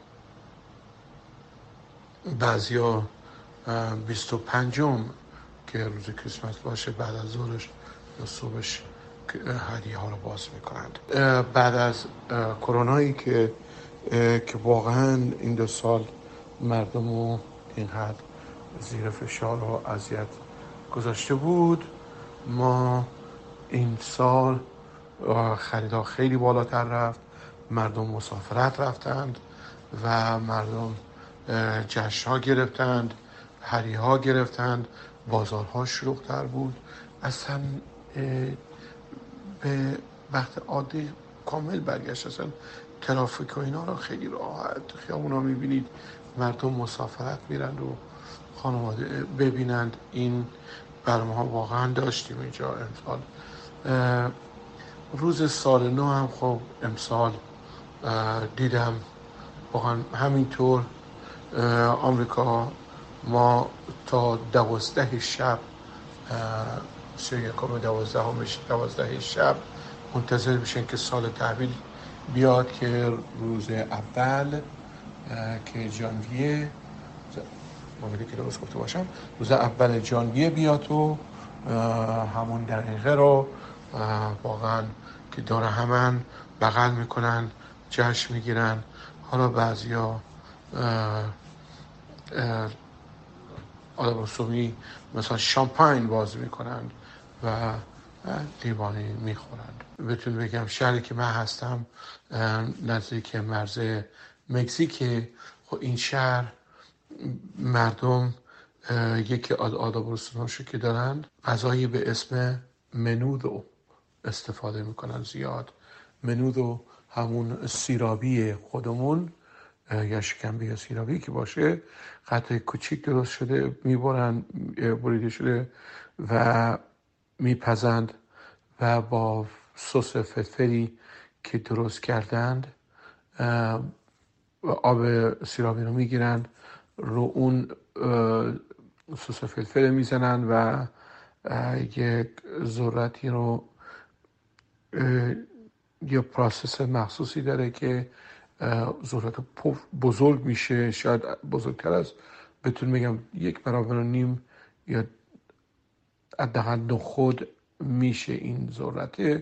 بعضیا بیست و پنجم که روز کریسمس باشه بعد از ظهرش یا صبحش هدیه ها رو باز میکنند. بعد از کرونایی که که واقعا این دو سال مردم رو اینقدر زیر فشار و اذیت گذاشته بود، ما این سال خریدها خیلی بالاتر رفت، مردم مسافرت رفتند و مردم جشن ها گرفتند، هدیه ها گرفتند، بازارها شلوغ‌تر بود. اصلا به وقت عادی کامل برگشت. اصلا ترافیک و اینا رو خیلی راحت خیابونا میبینید، مردم مسافرت میرند و خانواده ببینند. این برنامه ها واقعا داشتیم اینجا امسال. روز سال نو هم خب امسال دیدم واقعا همینطور. آمریکا ما تا دوازده شب سی یکم دوازدهمش دوازده شب منتظر میشن که سال تحویل بیاد که روز اول که ژانویه، ممکنه که درست گفته باشم، روز اول ژانویه بیاد و همون دقیقه رو واقعا که دور همن بغل میکنن، جشن میگیرن. حالا بعضیا آداب رسومی مثلا شامپاین باز میکنن و لیوانی میخورند. بهتون بگم شهری که من هستم نزدیک مرز مکزیک، خب این شهر مردم یکی آداب رسومشو که دارن، غذایی به اسم منودو استفاده میکنن زیاد. منودو همون سیرابی خودمون یا شکمبی یا سیرابی که باشه، قطعه کوچیک درست شده، میبرن بریده شده و میپزند و با سس فلفلی که درست کردند آب سیرابی رو میگیرن، رو اون سس فلفل میزنن و یک ذرتی رو یه پروسس مخصوصی داره که ذرت بزرگ میشه، شاید بزرگتر از بتون میگم یک برابر و نیم یا حداقل نخود میشه این ذرت.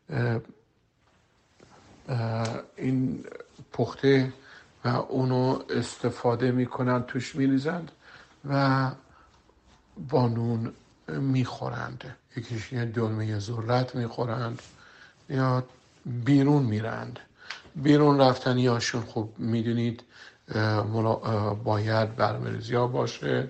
این پخته و اونو استفاده میکنن، توش میریزند و با نون میخورند. یکیش یه دلمه ذرت میخورند یا بیرون میرند. بیرون رفتن یاشون خب میدونید باید برنامه‌ریزی ها باشه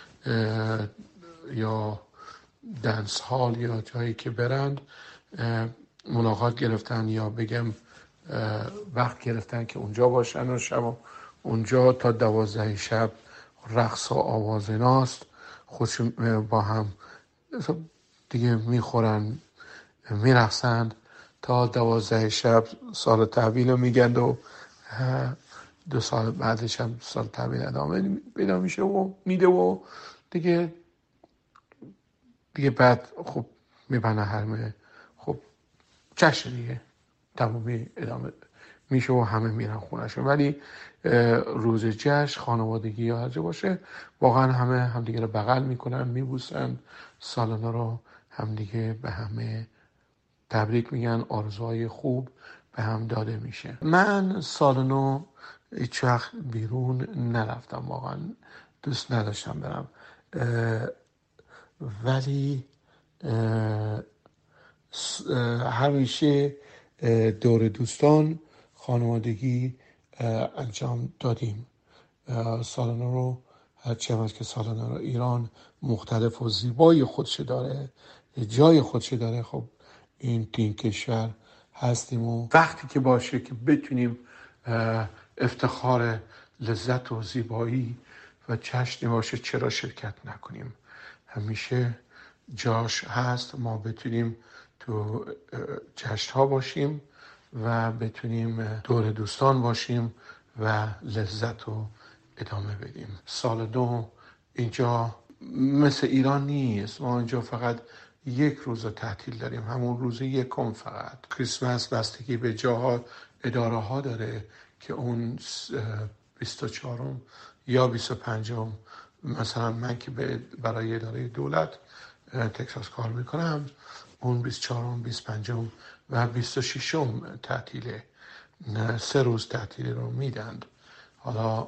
یا دنس هال یا جایی که برند ملاقات گرفتن یا بگم وقت گرفتن که اونجا باشن و شب اونجا تا دوازده شب رقص و آوازناست، خودشون با هم دیگه میخورن میرقصن تا دوازده شب. سال تحویل رو میگند و دو سال بعدش هم سال تحویل ادامه پیدا میشه و میده و دیگه دیگه بعد خب میبنه همه خب جشن دیگه تمامی ادامه میشه و همه میرن خونهشون. ولی روز جشن خانوادگی یا هرچه باشه واقعا همه همدیگه رو بغل میکنن، میبوسن، سالانه رو همدیگه به همه تبریک میگن، آرزوهای خوب به هم داده میشه. من سال نو هیچ وقت بیرون نرفتم، واقعا دوست نداشتم برم، ولی همیشه دور دوستان خانوادگی انجام دادیم. سال نو رو هرچی هم که سال نو رو ایران مختلف و زیبای خودش داره، جای خودش داره، خب این تین کشور هستیم و وقتی که باشه که بتونیم افتخار لذت و زیبایی و جشنی باشه چرا شرکت نکنیم. همیشه جاش هست ما بتونیم تو جشن ها باشیم و بتونیم دور دوستان باشیم و لذت رو ادامه بدیم. سال دو اینجا مثل ایران نیست، ما اینجا فقط یک روز تعطیل داریم، همون روز یکم فقط. کریسمس بستگی به جاها اداره ها داره که اون بیست و چهارم یا بیست و پنجم، مثلا من که برای اداره دولت تکساس کار میکنم، اون بیست و چهارم، بیست و پنجم و بیست و ششم تعطیله، سه روز تعطیل رو میدند. حالا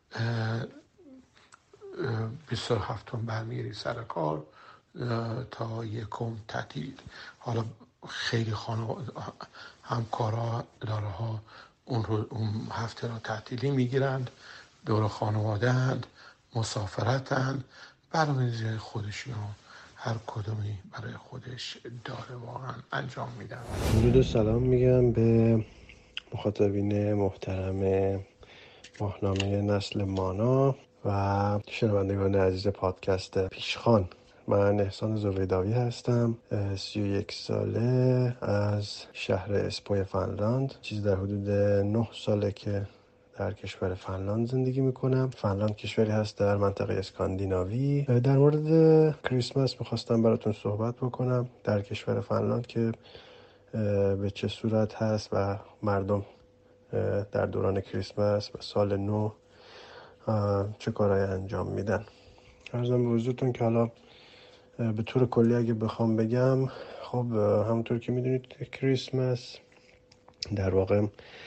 بیست و هفتم برمیگیری سر کار تا یکم تعطیل. حالا خیلی خانواده همکارا اداره ها اون, رو اون هفته را تعطیلی میگیرند، دور خانواده هند، مسافرتند، برنامه‌ریزی خودشون هر کدومی برای خودش داره واقعا انجام میدن. درود و سلام میگم به مخاطبین محترم ماهنامه نسل مانا و شنوندگان عزیز پادکست پیشخوان. من احسان زویداوی هستم، سی و یک ساله، از شهر اسپوی فنلاند. چیز در حدود نه ساله که در کشور فنلاند زندگی میکنم. فنلاند کشوری هست در منطقه اسکاندیناوی. در مورد کریسمس میخواستم براتون صحبت بکنم، در کشور فنلاند که به چه صورت هست و مردم در دوران کریسمس و سال نو چه کارهایی انجام میدن. عرضم به حضورتون که حالا به طور کلی اگه بخوام بگم، خب همونطور که میدونید کریسمس در واقع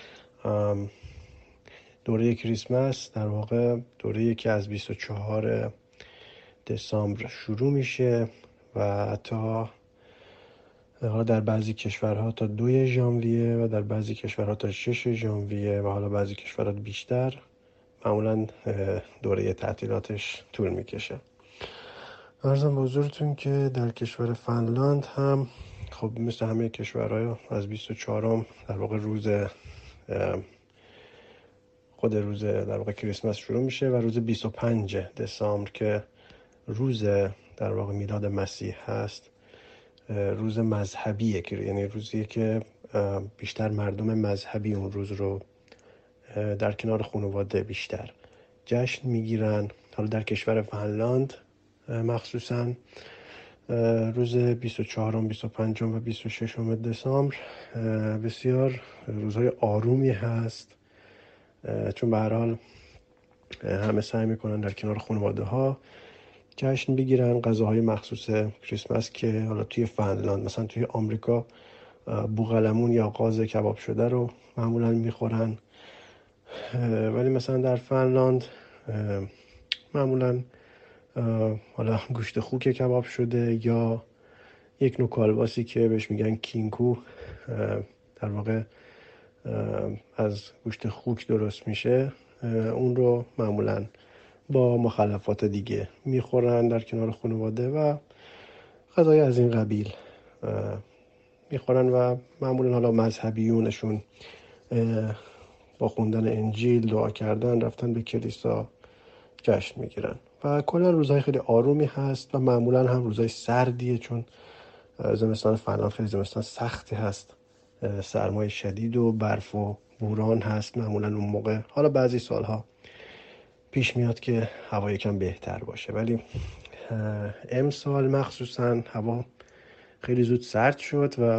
دوره کریسمس در واقع دوره که از بیست و چهارم دسامبر شروع میشه و تا حالا در بعضی کشورها تا دوی ژانویه و در بعضی کشورها تا شش ژانویه و حالا بعضی کشورها بیشتر معمولا دوره تعطیلاتش طول میکشه. عرضم به حضورتون که در کشور فنلاند هم خب مثل همه کشورها از بیست و چهارم در واقع روز خود روز در واقع کریسمس شروع میشه و روز بیست و پنجم دسامبر که روز در واقع میلاد مسیح هست، روز مذهبیه، یعنی روزیه که بیشتر مردم مذهبی اون روز رو در کنار خانواده بیشتر جشن میگیرن. حالا در کشور فنلاند مخصوصا روز بیست و چهارم، بیست و پنجم و بیست و ششم دسامبر بسیار روزهای آرومی هست، چون به هر حال همه سعی میکنن در کنار خانواده ها جشن بگیرن. غذاهای مخصوص کریسمس که حالا توی فنلاند، مثلا توی آمریکا بوقلمون یا قاز کباب شده رو معمولا میخورن، ولی مثلا در فنلاند معمولا حالا گوشت خوک کباب شده یا یک نوع کالباسی که بهش میگن کینکو، در واقع از گوشت خوک درست میشه، اون رو معمولا با مخلفات دیگه میخورن در کنار خانواده و غذای از این قبیل میخورن و معمولا حالا مذهبیونشون با خوندن انجیل، دعا کردن، رفتن به کلیسا جشن میگیرن و کلا روزهای خیلی آرومی هست و معمولا هم روزهای سردیه، چون زمستان فنلاند خیلی زمستان سختی هست، سرمای شدید و برف و بوران هست معمولا اون موقع. حالا بعضی سالها پیش میاد که هوا یکم بهتر باشه، ولی امسال مخصوصا هوا خیلی زود سرد شد و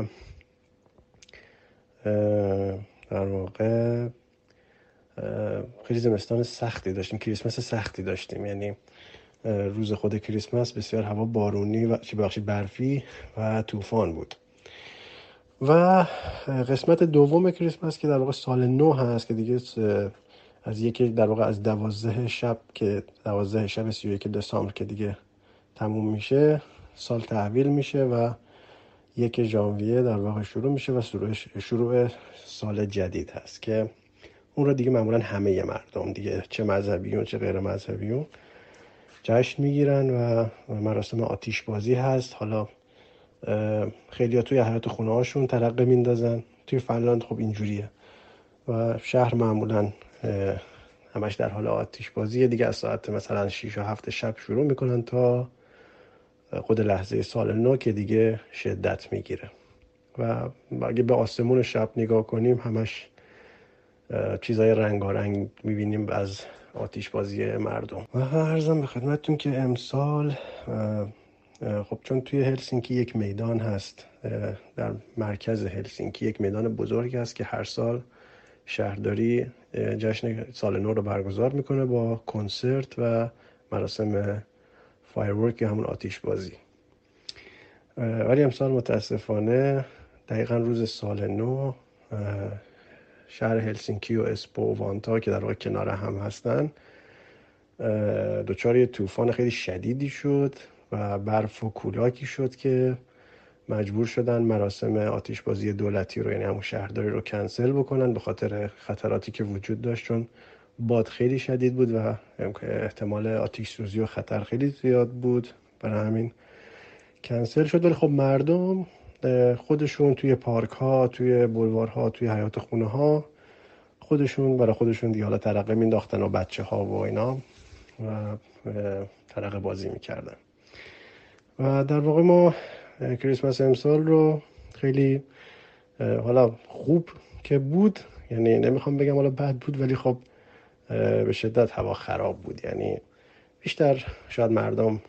در واقع خیلی زمستان سختی داشتیم، کریسمس سختی داشتیم، یعنی روز خود کریسمس بسیار هوا بارونی و چه بخشی برفی و طوفان بود. و قسمت دوم کریسمس که در واقع سال نو هست که دیگه از یکی در واقع از دوازده شب که دوازده شب سی و یک دسامبر که دیگه تموم میشه، سال تحویل میشه و یک ژانویه در واقع شروع میشه و شروع شروع سال جدید هست که اون رو دیگه معمولا همه مردم دیگه، چه مذهبیون چه غیر مذهبیون، جشن میگیرن و مراسم آتش بازی هست. حالا خیلی ها توی حیاط خونه هاشون ترقه میندازن توی فنلاند خب اینجوریه و شهر معمولا همش در حال آتش بازیه دیگه. از ساعت مثلا شیش و هفت شب شروع میکنن تا خود لحظه سال نو که دیگه شدت میگیره و اگه به آسمون شب نگاه کنیم همش چیزای رنگارنگ میبینیم از آتش بازی مردم. و عرضم به خدمتتون که امسال خب چون توی هلسینکی یک میدان هست، در مرکز هلسینکی یک میدان بزرگ هست که هر سال شهرداری جشن سال نو رو برگزار میکنه با کنسرت و مراسم فایرورک یا همون آتش بازی. ولی امسال متاسفانه دقیقا روز سال نو شهر هلسینکی و اسپو و وانتا که در واقع کنار هم هستن دچار یه طوفان خیلی شدیدی شد و برف و کولاکی شد که مجبور شدن مراسم آتش بازی دولتی رو، یعنی همون شهرداری رو کنسل بکنن به خاطر خطراتی که وجود داشت، چون باد خیلی شدید بود و احتمال آتش سوزی و خطر خیلی زیاد بود، برای همین کنسل شد. ولی خب مردم خودشون توی پارک ها، توی بولوارها، توی حیاط خونه ها خودشون برای خودشون دیگه حالا ترقه مینداختن و بچه ها و اینا و ترقه بازی میکردن. و در واقع ما کریسمس امسال رو خیلی حالا خوب که بود، یعنی نمیخوام بگم حالا بد بود، ولی خب به شدت هوا خراب بود. یعنی بیشتر شاید مردم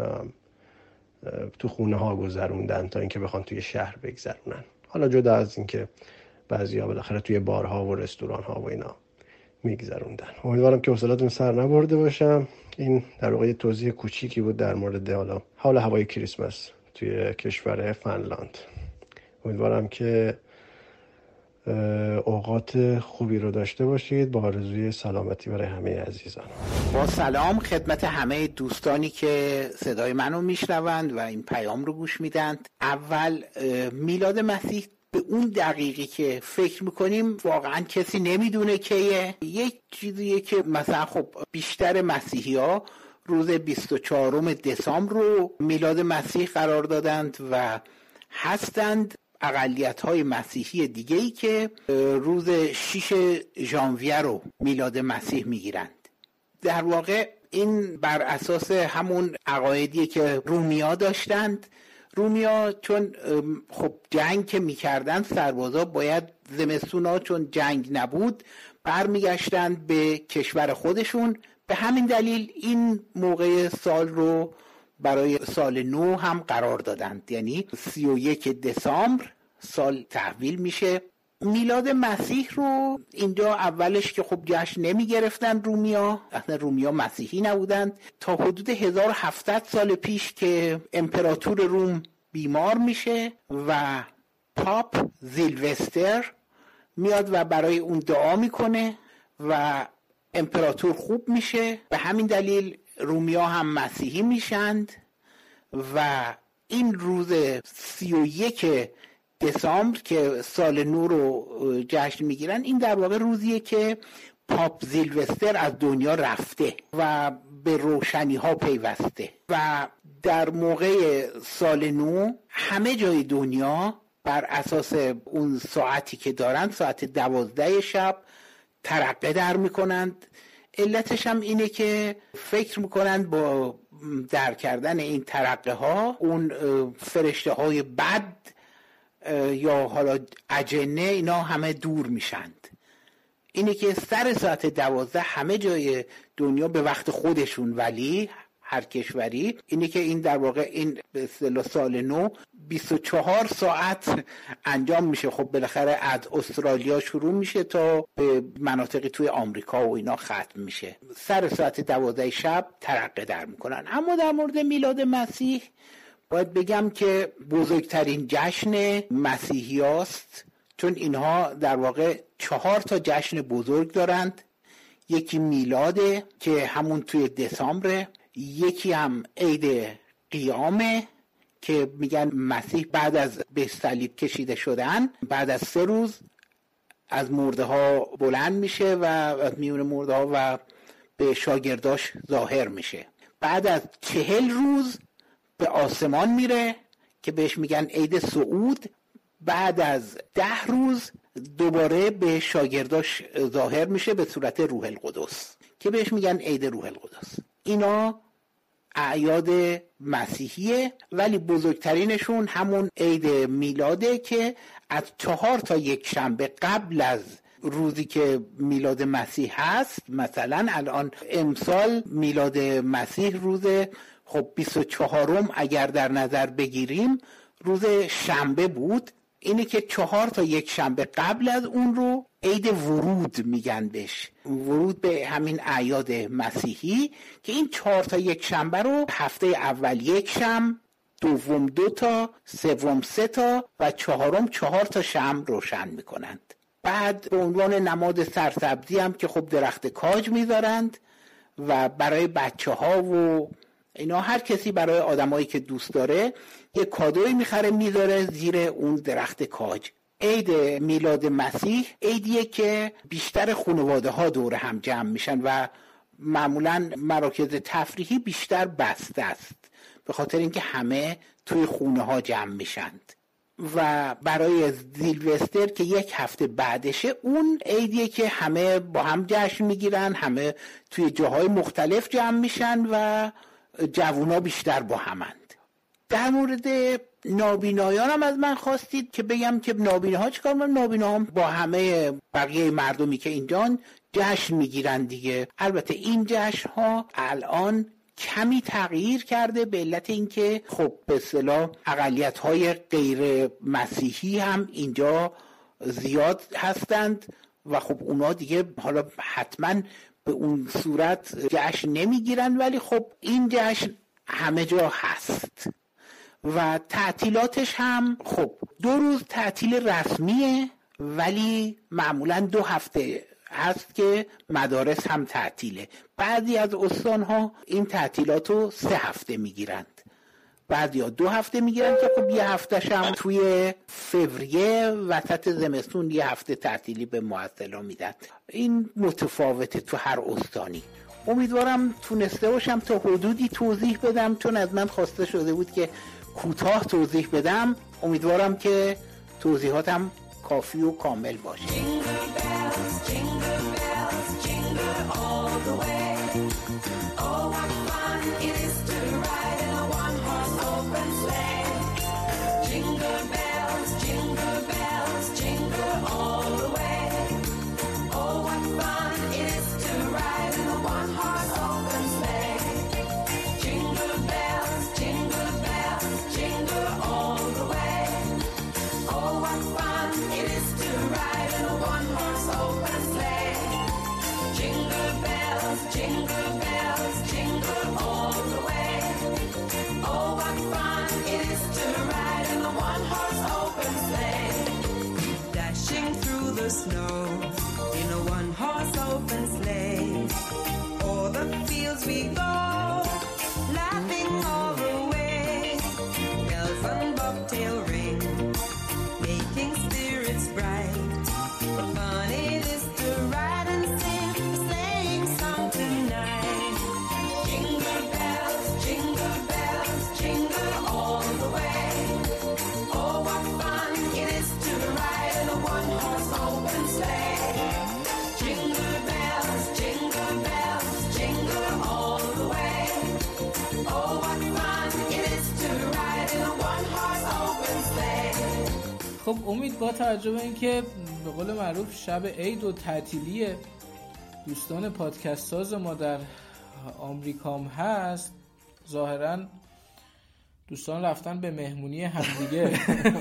تو خونه ها گذروندن تا اینکه بخوان توی شهر بگذرونن. حالا جدا از اینکه بعضیا بالاخره توی بارها و رستوران ها و اینا میگذروندن. امیدوارم که حوصله‌تون سر نبرده باشم. این در واقع توضیح کوچیکی بود در مورد حالا حال هوای کریسمس توی کشور فنلاند. امیدوارم که اوقات خوبی رو داشته باشید، با آرزوی سلامتی برای همه عزیزان. با سلام خدمت همه دوستانی که صدای منو میشنوند و این پیام رو گوش میدن. اول میلاد مسیح به اون دقیقی که فکر میکنیم واقعا کسی نمیدونه که یک چیزیه که مثلا خب بیشتر مسیحی ها روز بیست و چهارم دسامبر رو میلاد مسیح قرار دادند و هستند اقلیت‌های مسیحی دیگه‌ای که روز شش ژانویه رو میلاد مسیح میگیرند. در واقع این بر اساس همون عقایدیه که رومیا داشتند. رومیا چون خب جنگ که میکردن سربازا باید زمستونا چون جنگ نبود برمیگشتند به کشور خودشون، به همین دلیل این موقع سال رو برای سال نو هم قرار دادند، یعنی سی و یک دسامبر سال تحویل میشه. میلاد مسیح رو اینجا اولش که خب جشن نمی گرفتن رومیا، اصلا رومیا مسیحی نبودند تا حدود هزار و هفتصد سال پیش که امپراتور روم بیمار میشه و پاپ زیلوستر میاد و برای اون دعا میکنه و امپراتور خوب میشه. به همین دلیل رومیا هم مسیحی میشند و این روز سی و یک دسامبر که سال نو رو جشن میگیرن، این در واقع روزیه که پاپ زیلوستر از دنیا رفته و به روشنی ها پیوسته و در موقع سال نو همه جای دنیا بر اساس اون ساعتی که دارن، ساعت دوازده شب ترقه در میکنند. علتش هم اینه که فکر میکنند با در کردن این ترقه ها اون فرشته های بد یا حالا اجنه اینا همه دور میشند. اینه که سر ساعت دوازده همه جای دنیا به وقت خودشون، ولی هر کشوری، اینه که این در واقع این به اصطلاح سال نو بیست و چهار ساعت انجام میشه. خب بالاخره از استرالیا شروع میشه تا به مناطقی توی آمریکا و اینا ختم میشه. سر ساعت دوازده شب ترقه در میکنن. اما در مورد میلاد مسیح باید بگم که بزرگترین جشن مسیحی هاست، چون اینها در واقع چهار تا جشن بزرگ دارند. یکی میلاده که همون توی دسامبر، یکی هم عید قیامه که میگن مسیح بعد از به صلیب کشیده شدن بعد از سه روز از مرده ها بلند میشه و از میون مرده ها و به شاگرداش ظاهر میشه. بعد از چهل روز به آسمان میره که بهش میگن عید صعود. بعد از ده روز دوباره به شاگرداش ظاهر میشه به صورت روح القدس که بهش میگن عید روح القدس. اینا اعیاد مسیحیه، ولی بزرگترینشون همون عید میلاده که از چهار تا یک شنبه قبل از روزی که میلاد مسیح هست، مثلا الان امسال میلاد مسیح روز خب بیست و چهارم اگر در نظر بگیریم روز شنبه بود، اینه که چهار تا یک شنبه قبل از اون رو عید ورود میگن بهش، ورود به همین اعیاد مسیحی، که این چهار تا یک شنبه رو هفته اول یک شم، دوم دو تا، سوم سه تا و چهارم چهار تا شم روشن میکنند. بعد به عنوان نماد سرسبزی هم که خب درخت کاج میذارند و برای بچه ها و اینا، هر کسی برای آدمایی که دوست داره یه کادوی میخره میذاره زیر اون درخت کاج. عید میلاد مسیح عیدیه که بیشتر خانواده ها دور هم جمع میشن و معمولا مراکز تفریحی بیشتر بسته است به خاطر اینکه همه توی خونه ها جمع میشند. و برای زیلوستر که یک هفته بعدشه، اون عیدیه که همه با هم جشن میگیرن، همه توی جاهای مختلف جمع میشن و جوونا بیشتر با همند. در مورد نابینایان هم از من خواستید که بگم که نابیناها چیکار میکنن. نابیناها با همه بقیه مردمی که اینجان جشن میگیرن دیگه. البته این جشن ها الان کمی تغییر کرده به علت اینکه خب به اصطلاح اقلیت های غیر مسیحی هم اینجا زیاد هستند و خب اونا دیگه حالا حتما به اون صورت جشن نمیگیرن، ولی خب این جشن همه جا هست و تعطیلاتش هم خب دو روز تعطیل رسمیه، ولی معمولا دو هفته هست که مدارس هم تعطیله. بعضی از استانها این تعطیلات رو سه هفته میگیرند، بعضی ها دو هفته میگیرند که خب یه هفتهش هم توی فوریه وسط زمستون یه هفته تعطیلی به معطلا میدن. این متفاوته تو هر استانی. امیدوارم تونسته باشم تا حدودی توضیح بدم، چون از من خواسته شده بود که کوتاه توضیح بدم. امیدوارم که توضیحاتم کافی و کامل باشه. خب امید، با توجه به اینکه به قول معروف شب عید و تعطیلی دوستان پادکست ساز ما در آمریکا هم هست، ظاهراً دوستان رفتن به مهمونی همدیگه.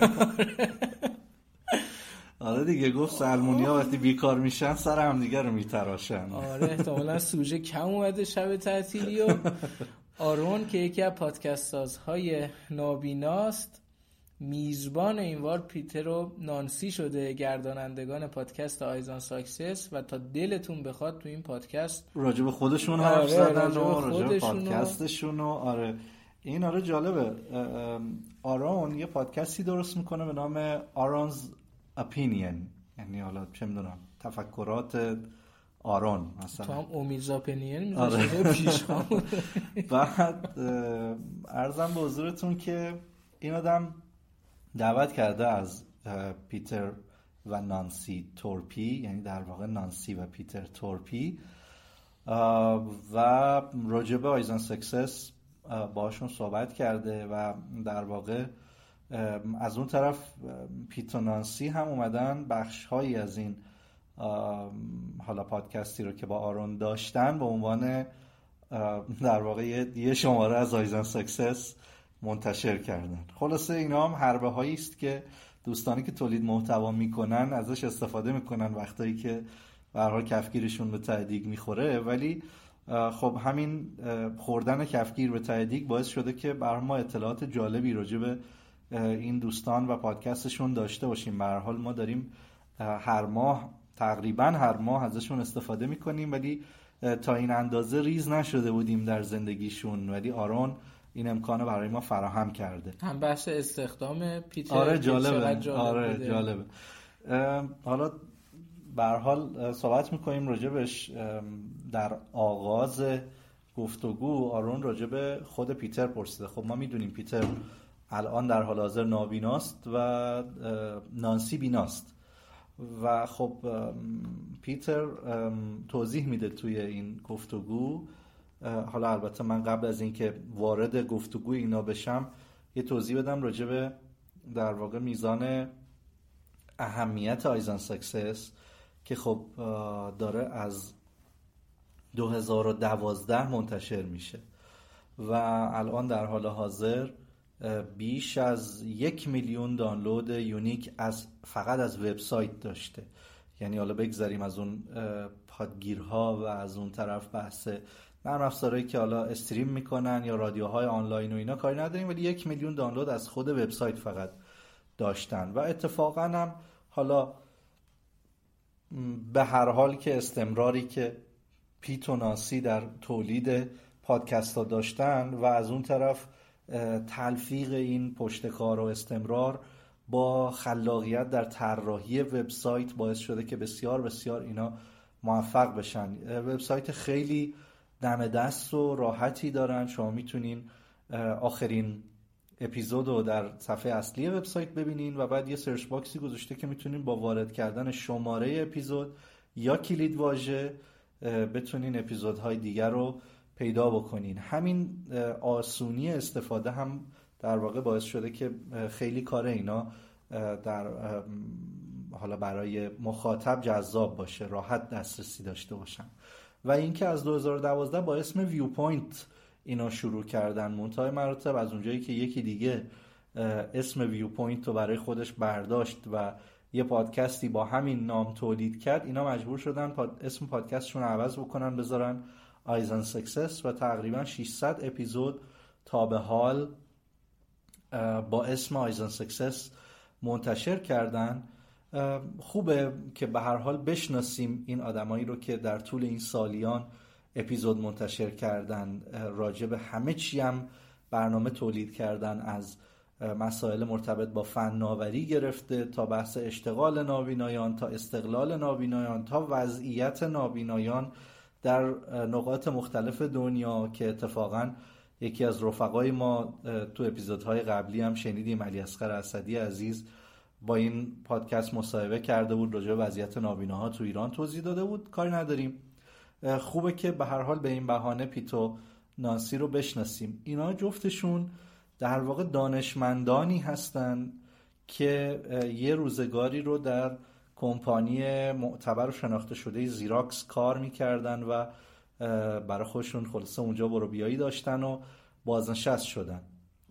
آره دیگه، گفت سلمونیا وقتی بیکار میشن سر همدیگه رو میتراشن. آره احتمالاً سوژه کم اومده شب تعطیلی. و آرون که یکی از پادکست سازهای نابیناست، میزبان اینوار پیتر و نانسی شده، گردانندگان پادکست آیزان ساکسس، و تا دلتون بخواد تو این پادکست راجب خودشون آره حرف زدن و راجب راجب پادکستشون و آره این آره جالبه. آرون یه پادکستی درست میکنه به نام آرونز اپینین، یعنی حالا چه میدونم تفکرات آرون مثلا. تو هم امید زاپنین میذاشی آره. پیش هم. بعد عرضم به حضورتون که این آدم دعوت کرده از پیتر و نانسی تورپی، یعنی در واقع نانسی و پیتر تورپی، و راجع به آیزن سکسس باشون صحبت کرده و در واقع از اون طرف پیت و نانسی هم اومدن بخش هایی از این حالا پادکستی رو که با آرون داشتن به عنوان در واقع یه شماره از آیزن سکسس منتشر کردن. خلاصه اینا هم حربه هایی است که دوستانی که تولید محتوا میکنن ازش استفاده میکنن وقتایی که به هر حال کفگیرشون به تهدیگ میخوره، ولی خب همین خوردن کفگیر به تهدیگ باعث شده که برای ما اطلاعات جالبی راجع به این دوستان و پادکستشون داشته باشیم. به هر حال ما داریم هر ماه تقریبا هر ماه ازشون استفاده میکنیم، ولی تا این اندازه ریز نشده بودیم در زندگیشون، ولی آرون این امکانو برای ما فراهم کرده. هم بحث استخدام پیتر آره جالبه جالب آره بوده. جالبه. حالا به هر حال صحبت میکنیم راجبش. در آغاز گفتگو آرون راجب خود پیتر پرسیده. خب ما میدونیم پیتر الان در حال حاضر نابیناست و نانسی بیناست و خب پیتر توضیح میده توی این گفتگو. حالا البته من قبل از اینکه وارد گفتگو اینا بشم یه توضیح بدم راجع به در واقع میزان اهمیت آیزن سکسس که خب داره از دو هزار و دوازده منتشر میشه و الان در حال حاضر بیش از یک میلیون دانلود یونیک از فقط از وبسایت داشته. یعنی حالا بگذاریم از اون پادگیرها و از اون طرف بحث نرم افزارهایی که حالا استریم میکنن یا رادیوهای آنلاین و اینا کاری نداریم، ولی یک میلیون دانلود از خود وبسایت فقط داشتن. و اتفاقا هم حالا به هر حال که استمراری که پیت و نانسی در تولید پادکست ها داشتن و از اون طرف تلفیق این پشتکار و استمرار با خلاقیت در طراحی وبسایت باعث شده که بسیار بسیار اینا موفق بشن. وبسایت خیلی دم دست و راحتی دارن. شما میتونین آخرین اپیزود رو در صفحه اصلی وبسایت ببینین و بعد یه سرچ باکسی گذاشته که میتونین با وارد کردن شماره اپیزود یا کلید واژه بتونین اپیزودهای دیگر رو پیدا بکنین. همین آسونی استفاده هم در واقع باعث شده که خیلی کار اینا در حالا برای مخاطب جذاب باشه، راحت دسترسی داشته باشن. و اینکه از دو هزار و دوازده با اسم ویو پوینت اینا شروع کردن، منتهای مراتب از اونجایی که یکی دیگه اسم ویو پوینت رو برای خودش برداشت و یه پادکستی با همین نام تولید کرد، اینا مجبور شدن اسم پادکستشون عوض بکنن بذارن آیزن سکسس و تقریبا ششصد اپیزود تا به حال با اسم آیزن سکسس منتشر کردن. خوبه که به هر حال بشناسیم این آدمایی رو که در طول این سالیان اپیزود منتشر کردن، راجع به همه چی هم برنامه تولید کردن، از مسائل مرتبط با فناوری گرفته تا بحث اشتغال نابینایان تا استقلال نابینایان تا وضعیت نابینایان در نقاط مختلف دنیا که اتفاقا یکی از رفقای ما تو اپیزودهای قبلی هم شنیدیم، علی اصغر اسدی عزیز با این پادکست مصاحبه کرده بود، راجع به وضعیت نابیناها تو ایران توضیح داده بود. کاری نداریم، خوبه که به هر حال به این بهانه پیتو نانسی رو بشناسیم. اینا جفتشون در واقع دانشمندانی هستن که یه روزگاری رو در کمپانی معتبر و شناخته شده زیراکس کار میکردن و برای خودشون خلاصه اونجا برو بیایی داشتن و بازنشست شدن.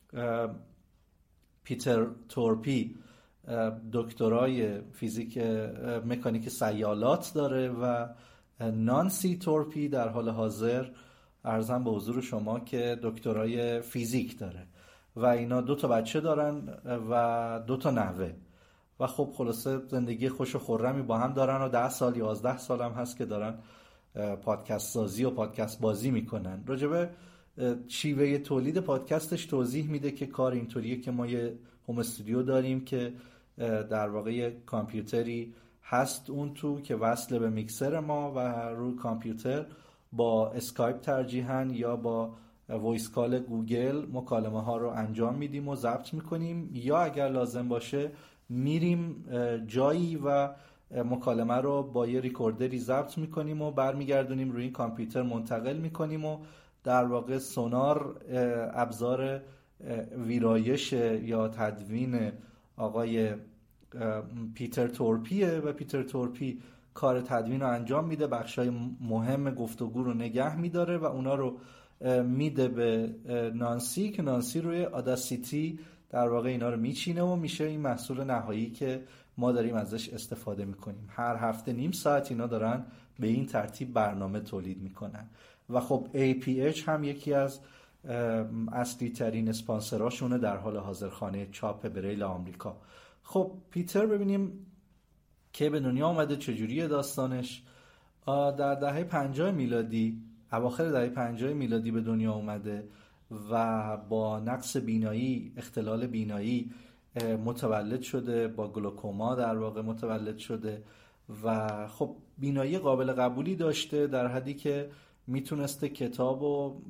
پیتر تورپی دکترای فیزیک مکانیک سیالات داره و نانسی تورپی در حال حاضر عرضم به حضور شما که دکترای فیزیک داره و اینا دو تا بچه دارن و دو تا نوه و خب خلاصه زندگی خوش و خرمی با هم دارن و ده سال یازده سال هم هست که دارن پادکست سازی و پادکست بازی میکنن. راجبه شیوه تولید پادکستش توضیح میده که کار اینطوریه که ما یه هوم استودیو داریم که در واقع یه کامپیوتری هست اون تو که وصل به میکسر ما و روی کامپیوتر با اسکایپ ترجیحاً یا با وایس کال گوگل مکالمه ها رو انجام میدیم و ضبط میکنیم، یا اگر لازم باشه میریم جایی و مکالمه رو با یه ریکوردری ضبط میکنیم و برمیگردونیم روی این کامپیوتر منتقل میکنیم و در واقع سونار ابزار ویرایش یا تدوین آقای پیتر تورپیه و پیتر تورپی کار تدوین رو انجام میده، بخشای مهم گفتگو رو نگه میداره و اونا رو میده به نانسی که نانسی روی آداسیتی در واقع اینا رو میچینه و میشه این محصول نهایی که ما داریم ازش استفاده میکنیم. هر هفته نیم ساعت اینا دارن به این ترتیب برنامه تولید میکنن و خب ای پی اچ هم یکی از اصلی ترین اسپانسراشونه در حال حاضر خانه چاپ بریل آمریکا. خب پیتر ببینیم که به دنیا اومده، چجوریه داستانش. در دهه پنجاه میلادی، اواخر دهه پنجاه میلادی به دنیا اومده و با نقص بینایی، اختلال بینایی متولد شده، با گلوکوما در واقع متولد شده و خب بینایی قابل قبولی داشته در حدی که میتونسته کتاب و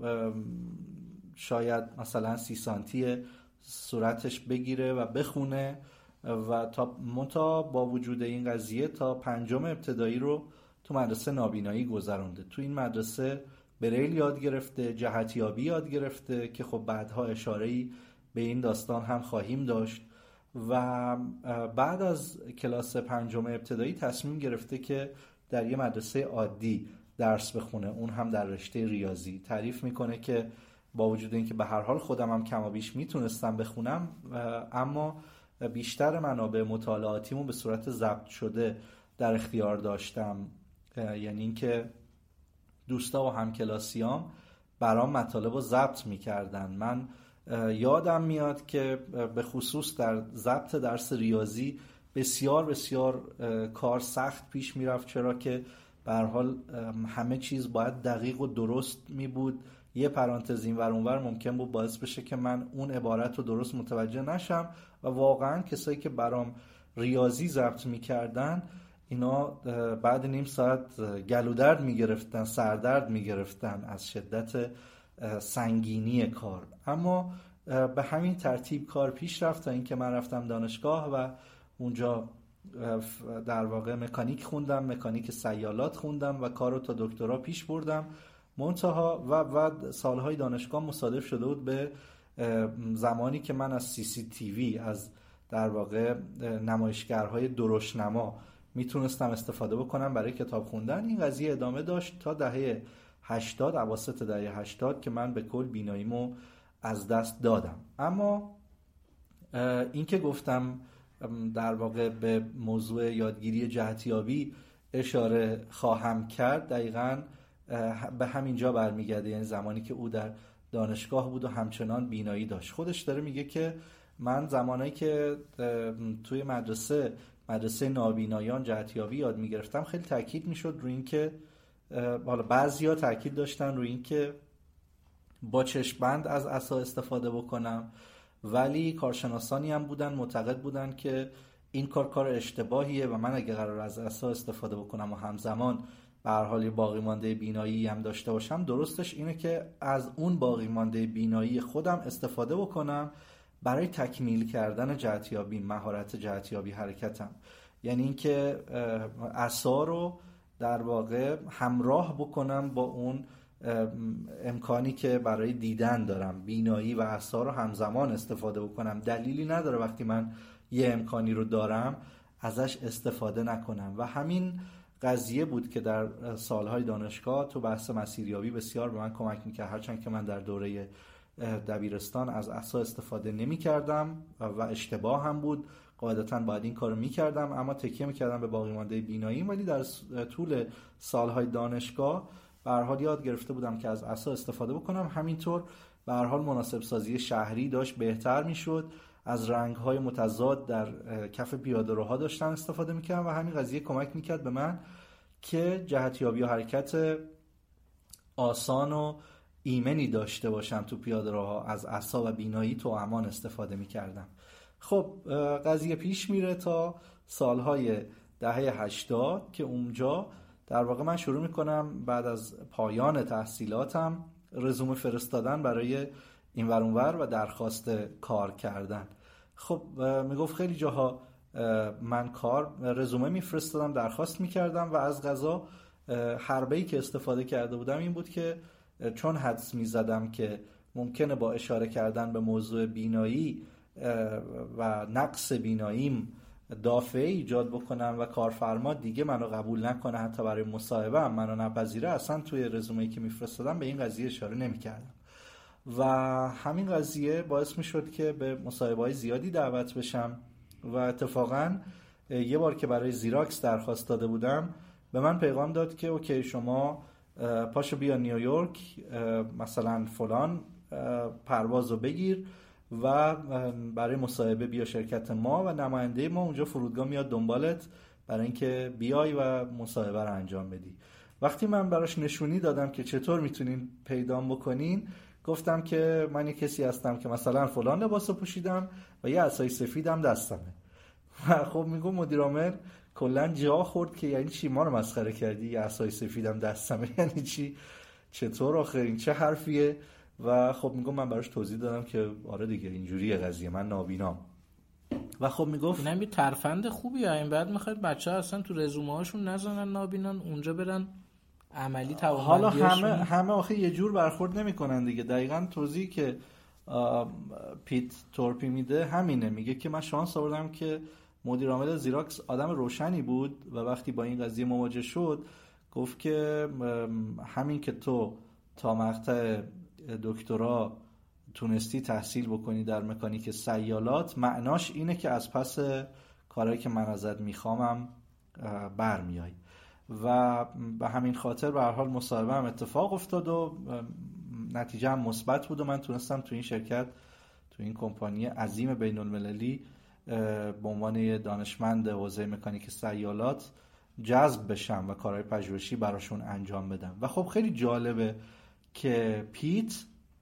شاید مثلا سی سانتی صورتش بگیره و بخونه و تا منتها با وجود این قضیه تا پنجم ابتدایی رو تو مدرسه نابینایی گذرونده. تو این مدرسه بریل یاد گرفته، جهتیابی یاد گرفته که خب بعدها اشاره‌ای به این داستان هم خواهیم داشت و بعد از کلاس پنجم ابتدایی تصمیم گرفته که در یه مدرسه عادی درس بخونه، اون هم در رشته ریاضی. تعریف میکنه که با وجود اینکه به هر حال خودم هم کم و بیش میتونستم بخونم، اما بیشتر منابع مطالعاتیمو به صورت ضبط شده در اختیار داشتم، یعنی اینکه دوستا و همکلاسیام برام مطالب رو ضبط میکردن. من یادم میاد که به خصوص در ضبط درس ریاضی بسیار بسیار کار سخت پیش میرفت، چرا که به هر حال همه چیز باید دقیق و درست می بود. یه پرانتز این ور اون ور ممکن بود باعث بشه که من اون عبارت رو درست متوجه نشم و واقعا کسایی که برام ریاضی ضبط میکردن اینا بعد نیم ساعت گلودرد میگرفتن، سردرد میگرفتن از شدت سنگینی کار. اما به همین ترتیب کار پیش رفت تا اینکه من رفتم دانشگاه و اونجا در واقع مکانیک خوندم، مکانیک سیالات خوندم و کار رو تا دکترا پیش بردم. منتها و بعد سالهای دانشگاه مصادف شده بود به زمانی که من از سی سی تی وی، از در واقع نمایشگرهای درشتنما میتونستم استفاده بکنم برای کتاب خوندن. این قضیه ادامه داشت تا دهه هشتاد، اواسط دهه هشتاد که من به کل بیناییمو از دست دادم. اما این که گفتم در واقع به موضوع یادگیری جهتیابی اشاره خواهم کرد، دقیقاً به همین جا برمیگرده، یعنی زمانی که او در دانشگاه بود و همچنان بینایی داشت. خودش داره میگه که من زمانی که توی مدرسه مدرسه نابینایان جهتیابی یاد میگرفتم خیلی تاکید میشد روی این که حالا بعضیا تاکید داشتن روی این که با چشم‌بند از عصا استفاده بکنم، ولی کارشناسانی هم بودن معتقد بودن که این کار کار اشتباهیه و من اگه قرار از عصا استفاده بکنم و همزمان به هر حال باقی مانده بینایی هم داشته باشم، درستش اینه که از اون باقی مانده بینایی خودم استفاده بکنم برای تکمیل کردن جهتیابی، مهارت جهتیابی حرکتم. یعنی اینکه عصا رو در واقع همراه بکنم با اون امکانی که برای دیدن دارم، بینایی و عصا رو همزمان استفاده بکنم. دلیلی نداره وقتی من یه امکانی رو دارم ازش استفاده نکنم. و همین قضیه بود که در سالهای دانشگاه تو بحث مسیریابی بسیار به من کمک میکرد، هرچند که من در دوره دبیرستان از عصا استفاده نمی کردم و اشتباه هم بود، قاعدتاً باید این کارو میکردم، اما تکیه میکردم به باقی مانده بینایی. ولی در طول سالهای دانشگاه به هر حال یاد گرفته بودم که از عصا استفاده بکنم. همینطور به هر حال مناسب سازی شهری داشت بهتر میشد، از رنگ‌های متضاد در کف پیاده‌روها داشتم استفاده میکردم و همین قضیه کمک میکرد به من که جهتیابی و حرکت آسان و ایمنی داشته باشم تو پیاده‌روها. از عصا و بینایی تو امان استفاده میکردم. خب قضیه پیش میره تا سالهای دهه هشتاد که اونجا در واقع من شروع میکنم بعد از پایان تحصیلاتم رزومه فرستادن برای این ور اون ور و درخواست کار کردن. خب میگفت خیلی جاها من کار رزومه میفرستادم، درخواست میکردم و از قضا حربه‌ای که استفاده کرده بودم این بود که چون حدس میزدم که ممکنه با اشاره کردن به موضوع بینایی و نقص بیناییم دافعه ایجاد بکنم و کارفرما دیگه منو قبول نکنه، حتی برای مصاحبه هم منو نپذیره، اصلا توی رزومه‌ای که میفرستادم به این قضیه اشاره نمیکردم و همین قضیه باعث میشد که به مصاحبه‌های زیادی دعوت بشم و اتفاقا یه بار که برای زیراکس درخواست داده بودم به من پیغام داد که اوکی شما پاشو بیا نیویورک، مثلا فلان پروازو بگیر و برای مصاحبه بیا شرکت ما و نماینده ما اونجا فرودگاه میاد دنبالت برای اینکه بیای و مصاحبه رو انجام بدی. وقتی من براش نشونی دادم که چطور میتونین پیدام بکنین، گفتم که من یه کسی هستم که مثلا فلان لباسو پوشیدم و یه عصای سفیدم دستمه. و خب میگم مدیر عامل کلا جا خورد که یعنی چی ما رو مسخره کردی، یه عصای سفیدم دستمه یعنی چی، چطور آخرین چه حرفیه؟ و خب میگم من براش توضیح دادم که آره دیگه اینجوریه قضیه، من نابینام. و خب میگفت اینم یه ترفند خوبیه، این بعد میخواید بچه‌ها اصلا تو رزومه هاشون نزنن نابینان، اونجا برن عملی توانمندیاشون. حالا همه همه آخه یه جور برخورد نمیکنن دیگه. دقیقاً توضیحی که پیت تورپی میده همینه، میگه که من شانس آوردم که مدیر عامل زیراکس آدم روشنی بود و وقتی با این قضیه مواجه شد گفت که همین که تو تا مقطع دکترا تونستی تحصیل بکنی در مکانیک سیالات، معناش اینه که از پس کارهایی که من ازت میخوامم برمیای. و به همین خاطر به هر حال مصاحبه هم اتفاق افتاد و نتیجه هم مثبت بود و من تونستم تو این شرکت، تو این کمپانی عظیم بین المللی به عنوان دانشمند حوزه مکانیک سیالات جذب بشم و کارهای پژوهشی براشون انجام بدم. و خب خیلی جالبه که پیت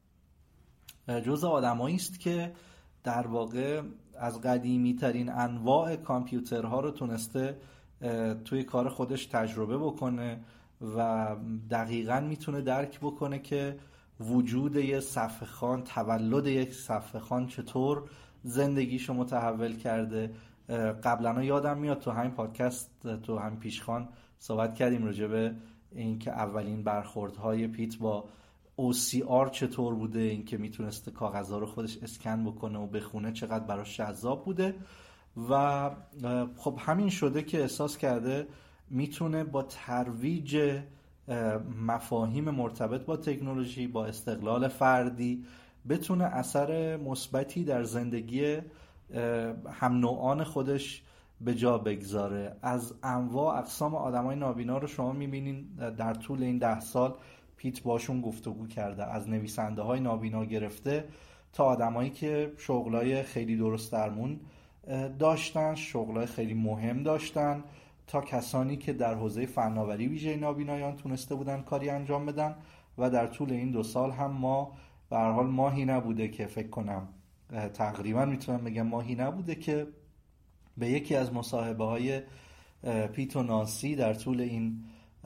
جزء آدمایی است که در واقع از قدیمی ترین انواع کامپیوترها رو تونسته توی کار خودش تجربه بکنه و دقیقاً میتونه درک بکنه که وجود یه صفحه خوان، تولد یک صفحه خوان چطور زندگیشو متحول کرده. قبلا یادم میاد تو همین پادکست، تو همین پیشخوان صحبت کردیم راجع به این که اولین برخوردهای پیت با او سی آر چطور بوده، این که میتونسته کاغذها رو خودش اسکن بکنه و بخونه چقدر براش جذاب بوده. و خب همین شده که احساس کرده میتونه با ترویج مفاهیم مرتبط با تکنولوژی، با استقلال فردی، بتونه اثر مثبتی در زندگی هم نوعان خودش به جا بگذاره. از انواع اقسام آدمای نابینا رو شما میبینین در طول این ده سال پیت باشون گفتگو کرده، از نویسنده های نابینا گرفته تا آدمایی که شغلای خیلی درست درمون داشتن، شغلای خیلی مهم داشتن، تا کسانی که در حوزه فناوری ویژه نابینایان تونسته بودن کاری انجام بدن. و در طول این دو سال هم ما به هر حال ماهی نبوده که فکر کنم تقریبا میتونم بگم ماهی نبوده که به یکی از مصاحبه های پیت و نانسی در طول این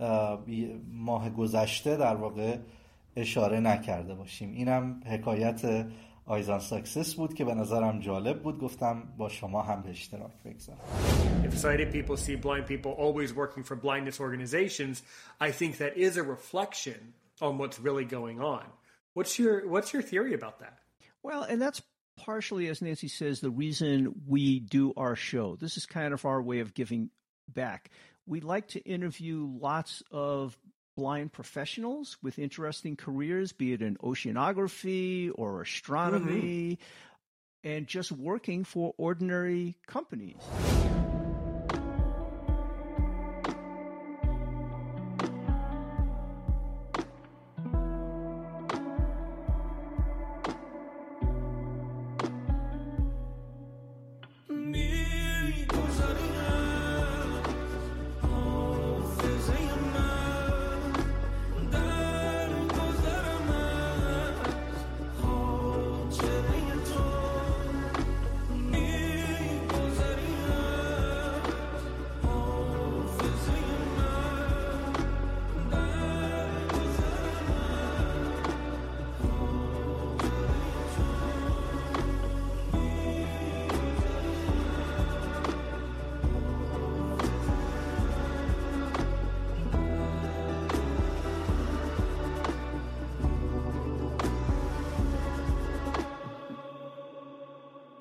ماه گذشته در واقع اشاره نکرده باشیم. اینم حکایت آیزان ساکسس بود که به نظرم جالب بود، گفتم با شما هم به اشتراک بگذارم. If sighted people see blind people always working for blindness organizations, I think that is a reflection on what's really going on. What's your what's your theory about that? Well, and that's partially, as Nancy says, the reason we do our show. This is kind of our way of giving back. We like to interview lots of blind professionals with interesting careers, be it in oceanography or astronomy, mm-hmm. and just working for ordinary companies.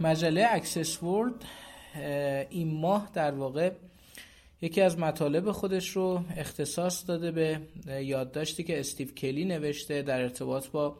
مجله اکسس ورلد این ماه در واقع یکی از مطالب خودش رو اختصاص داده به یادداشتی که استیو کلی نوشته در ارتباط با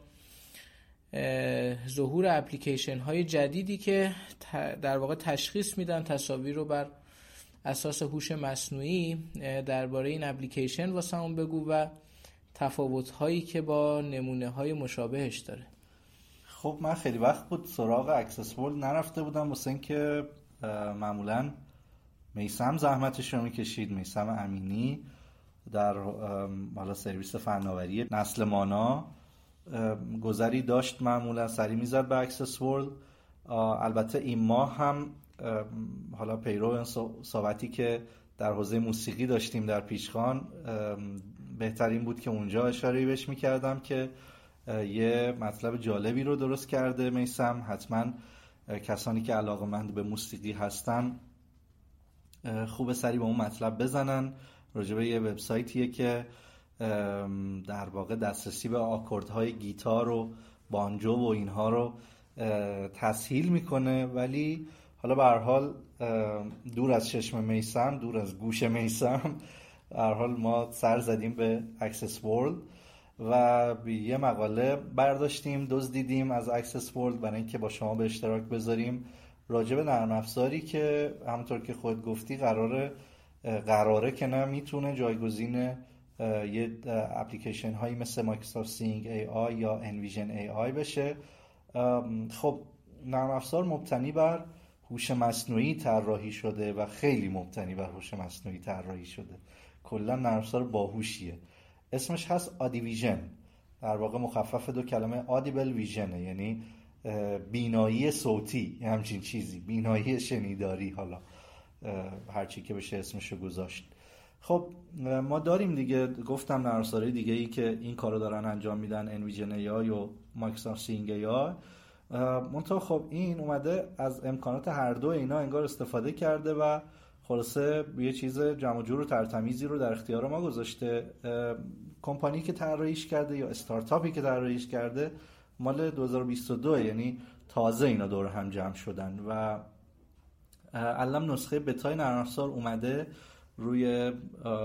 ظهور اپلیکیشن های جدیدی که در واقع تشخیص میدن تصاویر رو بر اساس هوش مصنوعی. درباره این اپلیکیشن واسمون بگو و تفاوت هایی که با نمونه های مشابهش داره. خب من خیلی وقت بود سراغ اکسس ورلد نرفته بودم واسه اینکه معمولاً میثم زحمتش رو میکشید، میثم امینی در حالا سرویس فناوری نسل مانا گذری داشت، معمولا سری میزد به اکسس ورلد. البته این ماه هم حالا پیرو این صحبتی که در حوزه موسیقی داشتیم در پیشخوان، بهترین بود که اونجا اشاره بهش میکردم که یه مطلب جالبی رو درست کرده میثم. حتما کسانی که علاقه‌مند به موسیقی هستن خوب سری با اون مطلب بزنن. راجع به یه وبسایتیه که در واقع دسترسی به آکوردهای گیتار و بانجو و اینها رو تسهیل میکنه، ولی حالا به هر حال دور از چشم میثم، دور از گوش میثم، به هر حال ما سر زدیم به اکسس ورلد و یه مقاله برداشتیم، دزدیدیم از اکسس ورلد برای اینکه با شما به اشتراک بذاریم راجع به نرم افزاری که همونطور که خود گفتی قراره قراره که نه میتونه جایگزین یه اپلیکیشن هایی مثل مایکروسافت سینگ ای آی یا انویژن ای آی بشه. خب نرم افزار مبتنی بر هوش مصنوعی طراحی شده و خیلی مبتنی بر هوش مصنوعی طراحی شده. کلا نرم افزار باهوشیه. اسمش هست آدی ویژن، در واقع مخفف دو کلمه آدیبل ویژنه، یعنی بینایی صوتی، همچین چیزی، بینایی شنیداری، حالا هرچی که بشه اسمشو گذاشت. خب ما داریم دیگه، گفتم نرم افزارهای دیگه ای که این کارو دارن انجام میدن، انویژن ای آی و مایکروسافت سینگ ای آی. منتها خب این اومده از امکانات هر دو اینا انگار استفاده کرده و خلاصه یه چیز جمع جور و ترتمیزی رو در اختیار ما گذاشته. کمپانی که طراحیش کرده یا استارتاپی که طراحیش کرده مال دو هزار و بیست و دو، یعنی تازه اینا دور هم جمع شدن و الان نسخه بتای نرم افزار اومده روی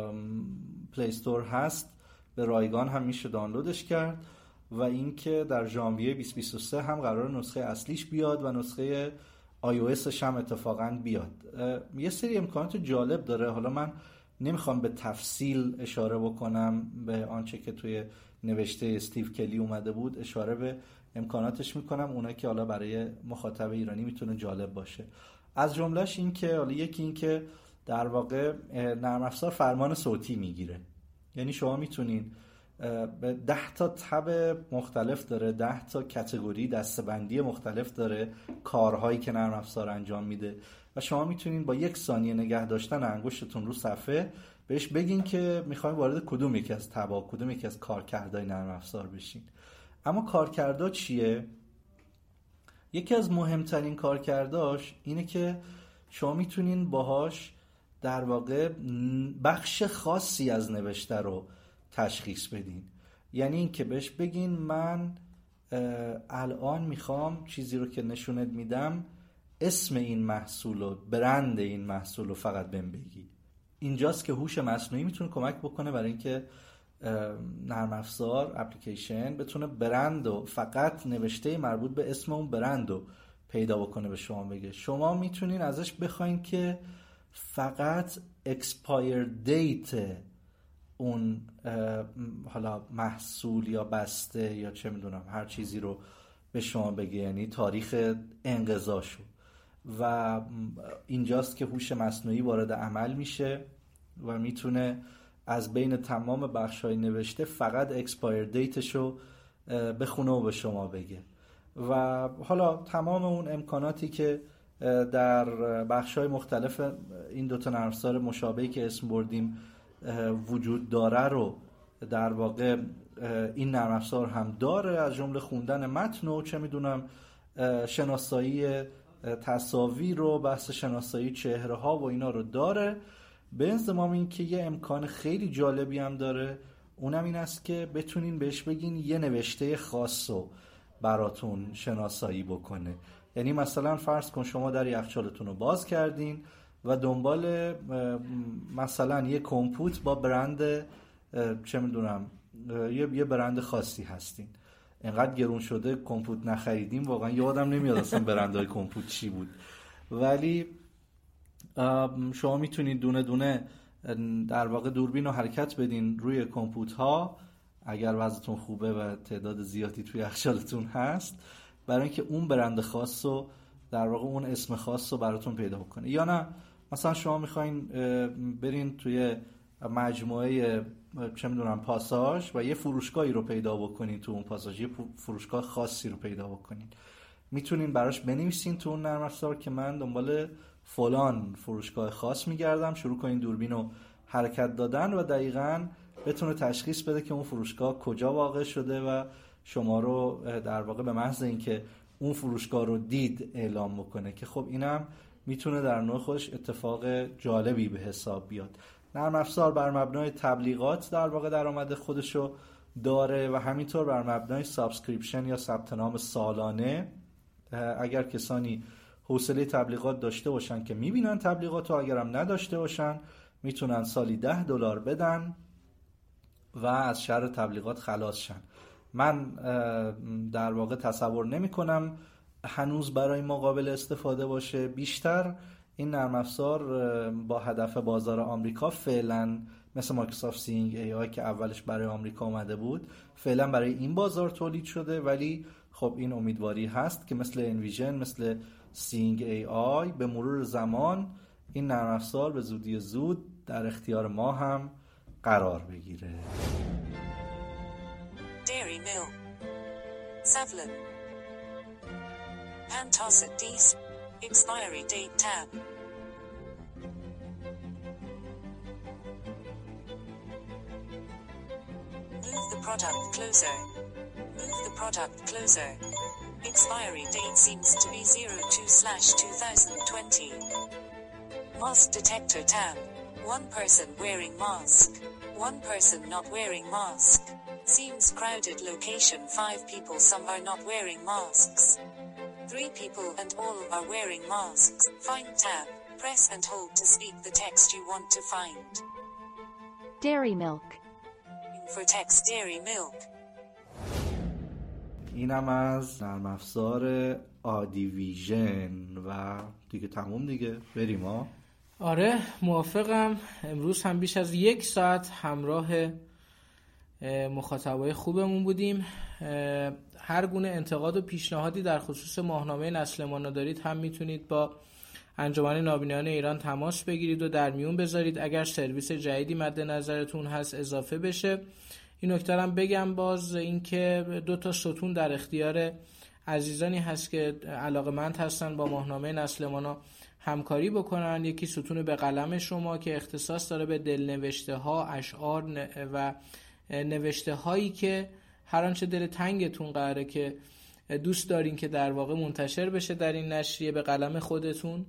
پلی استور هست، به رایگان هم میشه دانلودش کرد و اینکه در ژانویه بیست و بیست و سه هم قرار نسخه اصلیش بیاد و نسخه آی او اسش هم اتفاقا بیاد. یه سری امکانات جالب داره، حالا من نمیخوام به تفصیل اشاره بکنم به آنچه که توی نوشته استیو کلی اومده بود، اشاره به امکاناتش میکنم، اونایی که حالا برای مخاطب ایرانی میتونه جالب باشه. از جملهش این که حالا یکی این که در واقع نرم افزار فرمان صوتی میگیره، یعنی شما میتونین به ده تا تب مختلف داره، ده تا کاتگوری دسته‌بندی مختلف داره کارهایی که نرم افزار انجام میده و شما میتونین با یک ثانیه نگه داشتن انگشتتون رو صفحه بهش بگین که میخواین وارد کدوم یکی از تبا، کدوم یکی از کارکردهای نرم افزار بشین. اما کارکردا چیه؟ یکی از مهمترین کارکرداش اینه که شما میتونین باهاش در واقع بخش خاصی از نوشته رو تشخیص بدین. یعنی این که بهش بگین من الان میخوام چیزی رو که نشونت میدم اسم این محصول و برند این محصول رو فقط بهم بگی. اینجاست که هوش مصنوعی میتونه کمک بکنه برای اینکه نرم افزار اپلیکیشن بتونه برند و فقط نوشته مربوط به اسم اون برند رو پیدا بکنه به شما بگه. شما میتونین ازش بخواین که فقط expire date اون حالا محصول یا بسته یا چه میدونم هر چیزی رو به شما بگه، یعنی تاریخ انقضاشو. و اینجاست که هوش مصنوعی وارد عمل میشه و میتونه از بین تمام بخش‌های نوشته فقط اکسپایر دیتشو بخونه و به شما بگه. و حالا تمام اون امکاناتی که در بخش‌های مختلف این دوتا نرم افزار مشابهی که اسم بردیم وجود داره رو در واقع این نرم افزار هم داره، از جمله خوندن متن و چه میدونم شناسایی تصاویر رو، بحث شناسایی چهره ها و اینا رو داره. به انضمام این که یه امکان خیلی جالبی هم داره، اونم این است که بتونین بهش بگین یه نوشته خاص رو براتون شناسایی بکنه. یعنی مثلا فرض کن شما در یخچالتون رو باز کردین و دنبال مثلا یه کمپوت با برند چه میدونم یه یه برند خاصی هستین، اینقدر گرون شده کمپوت نخریدیم واقعا یادم نمیاد اصلا برندهای کمپوت چی بود، ولی شما میتونید دونه دونه در واقع دوربین رو حرکت بدین روی کمپوت ها اگر وضعتون خوبه و تعداد زیادی توی یخچالتون هست، برای اینکه اون برند خاص رو در واقع اون اسم خاص رو براتون پیدا بکنه. یا نه مثلا شما میخواین برین توی مجموعه چه میدونم پاساژ و یه فروشگاهی رو پیدا بکنین، تو اون پاساژ یه فروشگاه خاصی رو پیدا بکنین، میتونین براش بنویسین تو اون نرم افزار که من دنبال فلان فروشگاه خاص میگردم، شروع کنین دوربین رو حرکت دادن و دقیقاً بتونه تشخیص بده که اون فروشگاه کجا واقع شده و شما رو در واقع به محض اینکه اون فروشگاه رو دید اعلام بکنه، که خب اینم میتونه در نوع خودش اتفاق جالبی به حساب بیاد. نرم افزار بر مبنای تبلیغات در واقع درآمد خودشو داره و همینطور بر مبنای سابسکریپشن یا ثبت نام سالانه. اگر کسانی حوصله تبلیغات داشته باشن که میبینن تبلیغات رو، اگرم نداشته باشن میتونن سالی ده دلار بدن و از شر تبلیغات خلاص شن. من در واقع تصور نمی کنم هنوز برای ما قابل استفاده باشه. بیشتر این نرم افزار با هدف بازار آمریکا فعلا مثل مایکروسافت سینگ ای آی که اولش برای آمریکا اومده بود، فعلا برای این بازار تولید شده، ولی خب این امیدواری هست که مثل انویژن، مثل سینگ ای آی به مرور زمان این نرم افزار به زودی زود در اختیار ما هم قرار بگیره. Dairy Mill Savlon Pantosset Dees Expiry Date Tab Move the product closer. Move the product closer. Expiry date seems to be zero two slash twenty twenty. Mask detector tab. One person wearing mask. One person not wearing mask. Seems crowded location. Five people, some are not wearing masks. Three people and all are wearing masks. Find tab. Press and hold to speak the text you want to find. Dairy milk. For text Dairy milk. اینم از نرم افزار آدیویژن و دیگه تموم دیگه، بریم ها. آره موافقم. امروز هم بیش از یک ساعت همراه مخاطبای خوبمون بودیم. هر گونه انتقاد و پیشنهادی در خصوص ماهنامه نسل مانا دارید هم میتونید با انجمن نابینایان ایران تماس بگیرید و در میون بذارید اگر سرویس جدیدی مد نظرتون هست اضافه بشه. این نکته هم بگم باز اینکه دو تا ستون در اختیار عزیزانی هست که علاقه‌مند هستن با ماهنامه نسل مانا همکاری بکنن. یکی ستون به قلم شما که اختصاص داره به دلنوشته ها، اشعار و نوشته هایی که هر آنچه دل تنگتون قراره که دوست دارین که در واقع منتشر بشه در این نشریه به قلم خودتون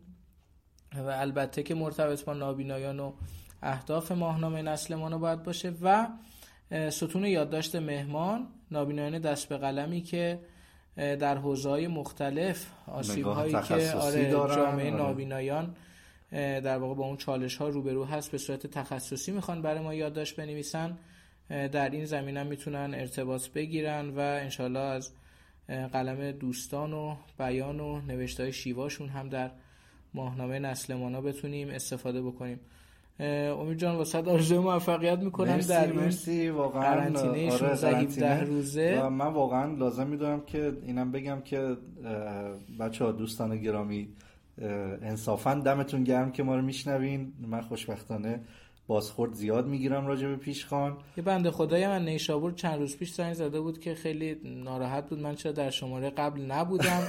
و البته که مرتبط با نابینایان و اهداف ماهنامه نسل مانا باید باشه. و ستون یادداشت مهمان، نابینایان دست به قلمی که در حوزه‌های مختلف آسیب‌هایی که آره جامعه نابینایان در واقع با اون چالش‌ها روبرو هست به صورت تخصصی میخوان برای ما یادداشت بنویسن، در این زمینه میتونن ارتباط بگیرن و انشالله از قلم دوستان و بیان و نوشته‌های شیواشون هم در ماهنامه نسل مانا بتونیم استفاده بکنیم. امید جان واسه آرزوی موفقیت میکنم مرسی، در این مرسی واقعا قرنطینه شانزده هفده روزه. و من واقعا لازم میدونم که اینم بگم که بچه‌ها دوستان گرامی انصافا دمتون گرم که ما رو میشنوین. من خوشبختانه بازخورد زیاد میگیرم راجع به پیشخوان. یه بنده خدای من نیشابور چند روز پیش زنگ زده بود که خیلی ناراحت بود من چرا در شماره قبل نبودم.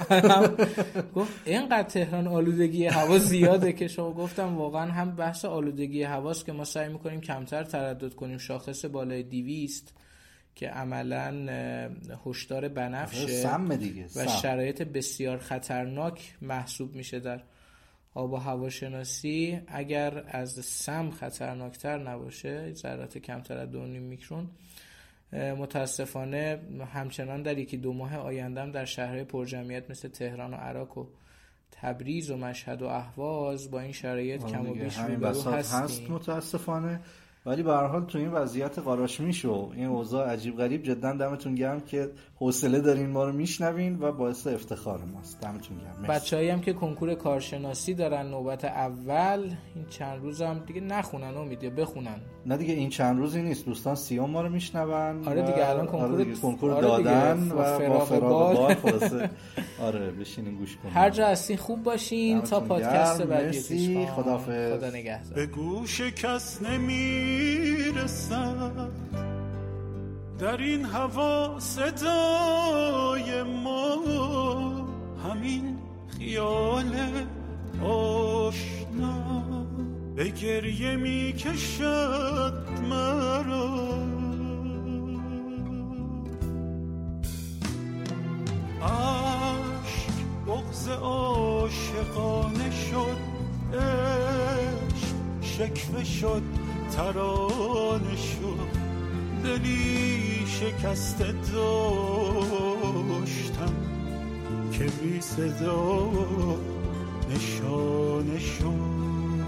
گفت اینقدر تهران آلودگی هوا زیاده که شما گفتم واقعا هم بحث آلودگی هواست که ما سعی میکنیم کمتر تردد کنیم. شاخص بالای دویست که عملاً هشدار بنفشه سم دیگه و شرایط بسیار خطرناک محسوب میشه در آب و هواشناسی. اگر از سم خطرناکتر نباشه، ذرات کمتر از دو و نیم میکرون، متاسفانه همچنان در یکی دو ماه آیندهم در شهرهای پرجمعیت مثل تهران و عراق و تبریز و مشهد و اهواز با این شرایط کم و بیش روبرو هستیم. هست متاسفانه، ولی به هر حال تو این وضعیت قاراشمیش و این اوضاع عجیب غریب جدا دمتون گرم که حوصله دارین ما رو میشنوین و باعث افتخار ماست. دمتون گرم. بچه‌ای هم که کنکور کارشناسی دارن نوبت اول، این چند روز هم دیگه نخونن امید بخونن. نه دیگه این چند روزی نیست دوستان، سیوم ما رو میشنون. آره دیگه الان کنکور آره کنکور آره دادن دیگه. و با فراغ بال خلاصه. آره بشینین گوش کنین. هر جا هستین خوب باشین تا پادکست بعدی پیش. خداحافظ. خدا نگهدار. به گوش کس نمیرسد در این هوا صدای ما، همین خیال آشنا به گریه می کشد مرا. عشق بغض عاشقانه شد، عشق شکوه شد ترانه شد، دلی شکسته داشتم که بی صدا نشانه شد.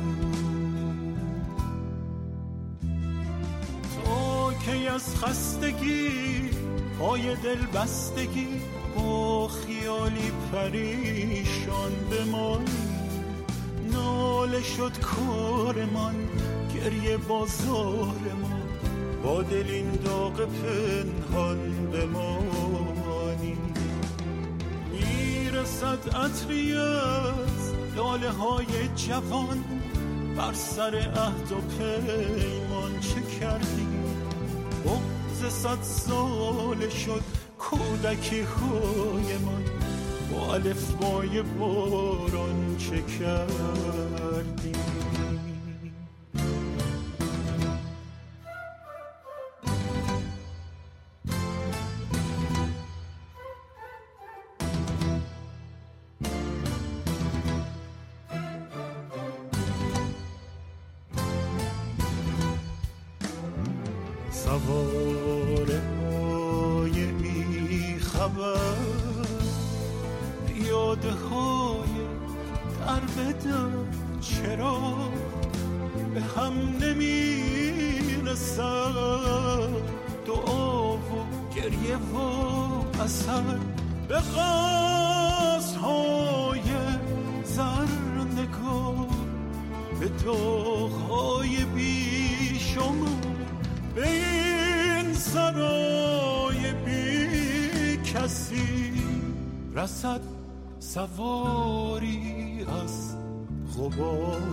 تو که از خستگی پای دل بستگی با خیالی پریشان بمانی، ناله شد کارمان گریه بازارمان، با دل این داغ پنهان بمانی. میرسد عطری از لاله های جوان، بر سر عهد و پیمان چه کردی؟ بغض صد سال شد کودکی های من، با الفبای باران چه کردی؟ سواره های بی خبر، پیاده های در بدر، چرا به هم نمی رسد دعا و گریه و اثر، به قصد های زرنگار، به داغ های بی شما، به این سرای بی کسی رسد سواری از غبار.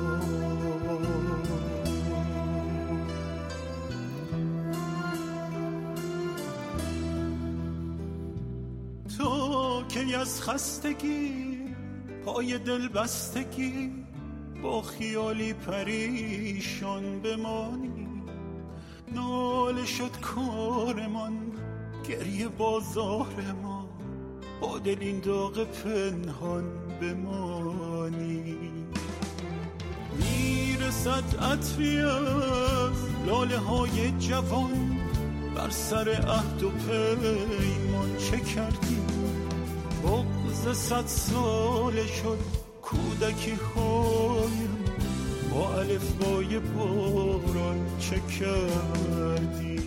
تو که از خستگی پای دل بستگی با خیالی پریشان بمانی، ناله شد کارمان گریه بازار ما، با دل این داغ پنهان بمانی. میرسد عطری از لاله های جوان، بر سر عهد و پیمان چه کردی؟ بغض صد سال شد کودکی هایم، با الفبای باران چه کردی؟